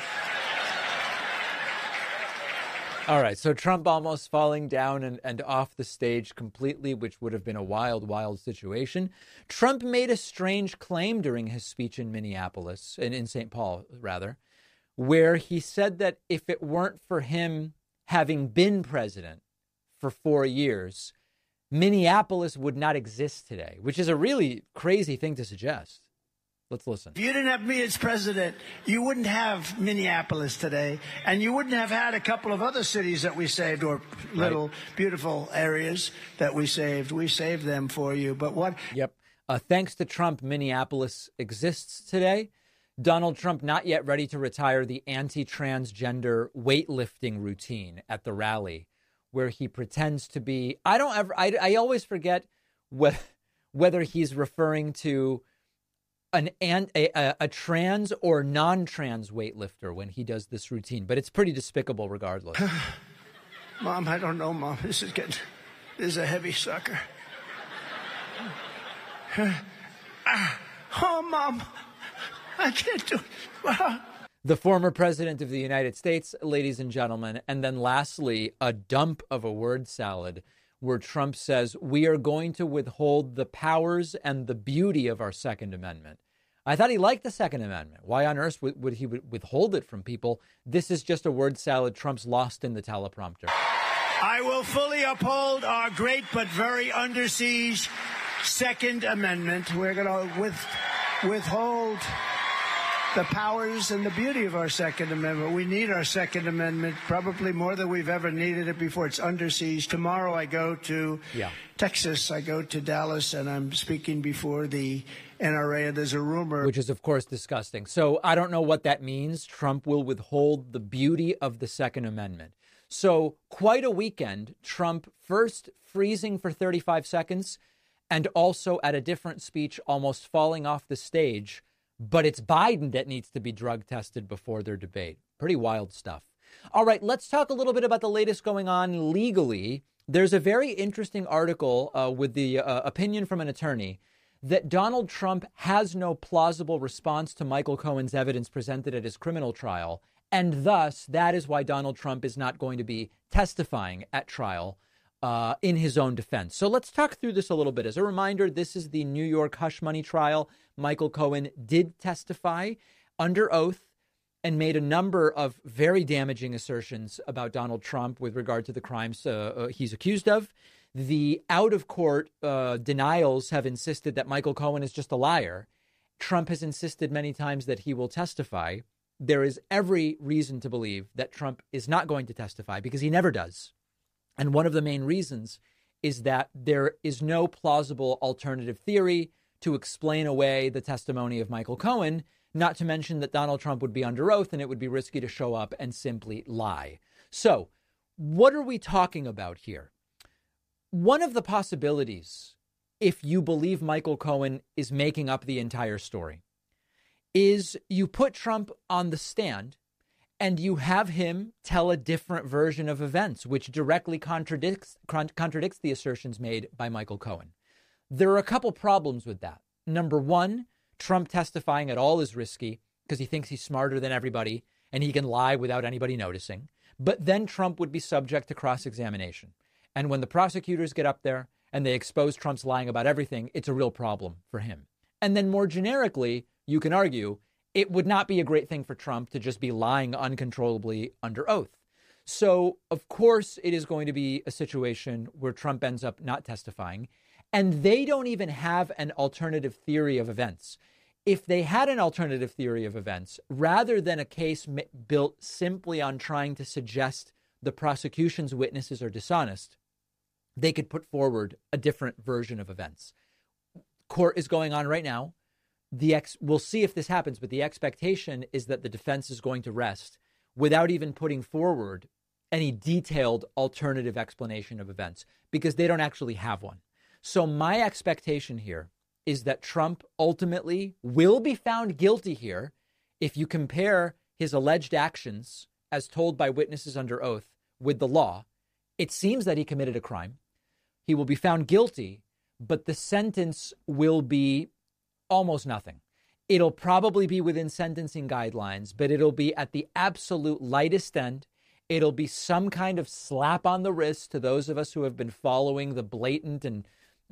All right, so Trump almost falling down and off the stage completely, which would have been a wild, wild situation. Trump made a strange claim during his speech in Minneapolis, in St. Paul, rather, where he said that if it weren't for him having been president for 4 years, Minneapolis would not exist today, which is a really crazy thing to suggest. Let's listen. If you didn't have me as president, you wouldn't have Minneapolis today, and you wouldn't have had a couple of other cities that we saved, or little beautiful areas that we saved. We saved them for you. But what? Yep. Thanks to Trump, Minneapolis exists today. Donald Trump not yet ready to retire the anti-transgender weightlifting routine at the rally, where he pretends to be. I always forget whether he's referring to a trans or non-trans weightlifter when he does this routine, but it's pretty despicable regardless. Mom, I don't know, Mom. This is a heavy sucker. Oh, Mom, I can't do it. The former president of the United States, ladies and gentlemen. And then lastly, a dump of a word salad where Trump says we are going to withhold the powers and the beauty of our Second Amendment. I thought he liked the Second Amendment. Why on earth would he withhold it from people? This is just a word salad Trump's lost in the teleprompter. I will fully uphold our great but very under siege Second Amendment. We're going to withhold the powers and the beauty of our Second Amendment. We need our Second Amendment probably more than we've ever needed it before. It's under siege. Tomorrow I go to Texas. I go to Dallas, and I'm speaking before the NRA, and there's a rumor. Which is, of course, disgusting. So I don't know what that means. Trump will withhold the beauty of the Second Amendment. So quite a weekend. Trump first freezing for 35 seconds and also at a different speech almost falling off the stage. But it's Biden that needs to be drug tested before their debate. Pretty wild stuff. All right, let's talk a little bit about the latest going on legally. There's a very interesting article with the opinion from an attorney that Donald Trump has no plausible response to Michael Cohen's evidence presented at his criminal trial. And thus, that is why Donald Trump is not going to be testifying at trial in his own defense. So let's talk through this a little bit. As a reminder, this is the New York hush money trial. Michael Cohen did testify under oath and made a number of very damaging assertions about Donald Trump with regard to the crimes he's accused of. The out-of-court denials have insisted that Michael Cohen is just a liar. Trump has insisted many times that he will testify. There is every reason to believe that Trump is not going to testify because he never does. And one of the main reasons is that there is no plausible alternative theory to explain away the testimony of Michael Cohen, not to mention that Donald Trump would be under oath and it would be risky to show up and simply lie. So what are we talking about here? One of the possibilities, if you believe Michael Cohen is making up the entire story, is you put Trump on the stand and you have him tell a different version of events, which directly contradicts the assertions made by Michael Cohen. There are a couple problems with that. Number one, Trump testifying at all is risky because he thinks he's smarter than everybody and he can lie without anybody noticing. But then Trump would be subject to cross-examination. And when the prosecutors get up there and they expose Trump's lying about everything, it's a real problem for him. And then more generically, you can argue it would not be a great thing for Trump to just be lying uncontrollably under oath. So, of course, it is going to be a situation where Trump ends up not testifying. And they don't even have an alternative theory of events. If they had an alternative theory of events, rather than a case built simply on trying to suggest the prosecution's witnesses are dishonest, they could put forward a different version of events. Court is going on right now. We'll see if this happens, but the expectation is that the defense is going to rest without even putting forward any detailed alternative explanation of events, because they don't actually have one. So my expectation here is that Trump ultimately will be found guilty here. If you compare his alleged actions as told by witnesses under oath with the law, it seems that he committed a crime. He will be found guilty, but the sentence will be almost nothing. It'll probably be within sentencing guidelines, but it'll be at the absolute lightest end. It'll be some kind of slap on the wrist to those of us who have been following the blatant and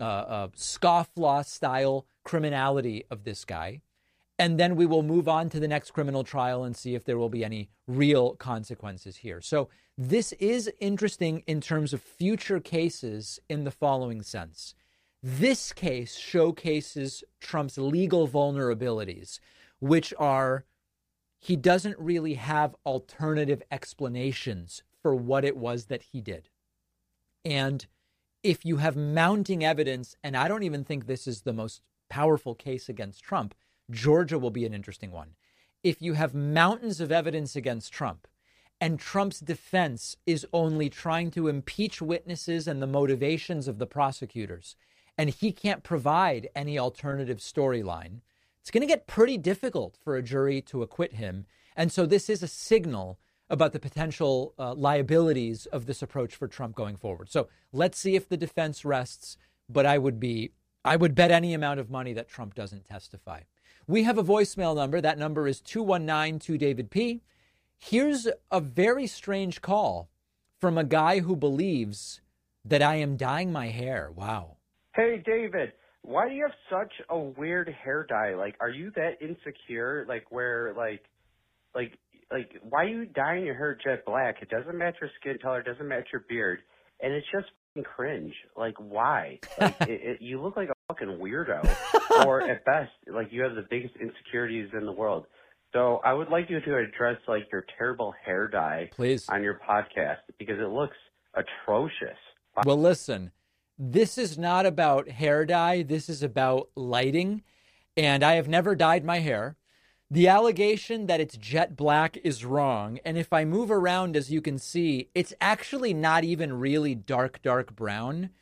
scofflaw style criminality of this guy. And then we will move on to the next criminal trial and see if there will be any real consequences here. So this is interesting in terms of future cases in the following sense. This case showcases Trump's legal vulnerabilities, which are he doesn't really have alternative explanations for what it was that he did. And if you have mounting evidence, and I don't even think this is the most powerful case against Trump, Georgia will be an interesting one. If you have mountains of evidence against Trump, and Trump's defense is only trying to impeach witnesses and the motivations of the prosecutors, and he can't provide any alternative storyline, it's going to get pretty difficult for a jury to acquit him. And so this is a signal about the potential liabilities of this approach for Trump going forward. So let's see if the defense rests. But I would bet any amount of money that Trump doesn't testify. We have a voicemail number. That number is 219-2-DAVID-P. Here's a very strange call from a guy who believes that I am dyeing my hair. Wow. Hey, David, why do you have such a weird hair dye? Like, are you that insecure? Like, where, like, why are you dyeing your hair jet black? It doesn't match your skin color, it doesn't match your beard, and it's just fucking cringe. Like, why? Like, you look like a fucking weirdo, or at best, like, you have the biggest insecurities in the world. So I would like you to address, like, your terrible hair dye Please. On your podcast, because it looks atrocious. Well, listen, this is not about hair dye. This is about lighting, and I have never dyed my hair. The allegation that it's jet black is wrong. And if I move around, as you can see, it's actually not even really dark brown.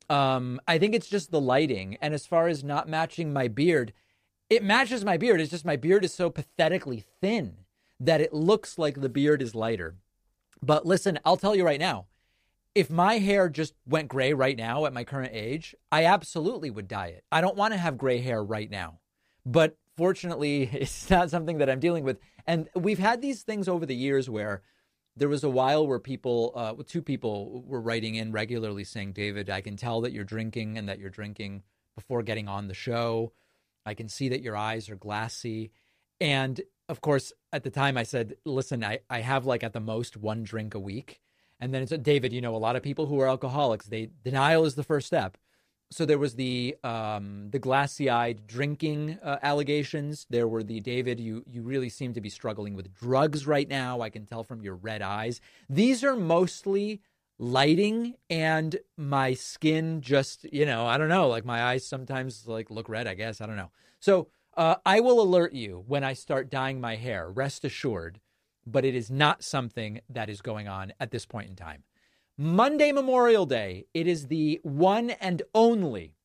I think it's just the lighting. And as far as not matching my beard, it matches my beard. It's just my beard is so pathetically thin that it looks like the beard is lighter. But listen, I'll tell you right now, if my hair just went gray right now at my current age, I absolutely would dye it. I don't want to have gray hair right now. But fortunately, it's not something that I'm dealing with. And we've had these things over the years where there was a while where people, two people were writing in regularly saying, David, I can tell that you're drinking and that you're drinking before getting on the show. I can see that your eyes are glassy. And of course, at the time I said, listen, I have like at the most one drink a week. And then it's David, you know, a lot of people who are alcoholics, denial is the first step. So there was the glassy-eyed drinking allegations. There were the, David, you really seem to be struggling with drugs right now. I can tell from your red eyes. These are mostly lighting and my skin just, you know, I don't know, like my eyes sometimes like look red, I guess. I don't know. So I will alert you when I start dyeing my hair, rest assured, but it is not something that is going on at this point in time. Monday, Memorial Day, it is the one and only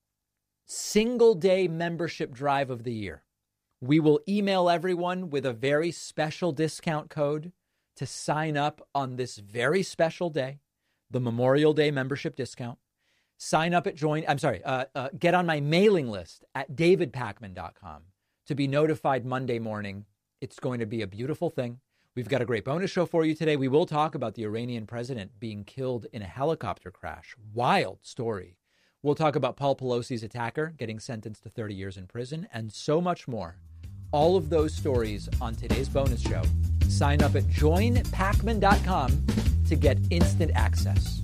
single day membership drive of the year. We will email everyone with a very special discount code to sign up on this very special day, the Memorial Day membership discount. Sign up at get on my mailing list at davidpakman.com to be notified Monday morning. It's going to be a beautiful thing. We've got a great bonus show for you today. We will talk about the Iranian president being killed in a helicopter crash. Wild story. We'll talk about Paul Pelosi's attacker getting sentenced to 30 years in prison and so much more. All of those stories on today's bonus show. Sign up at joinpakman.com to get instant access.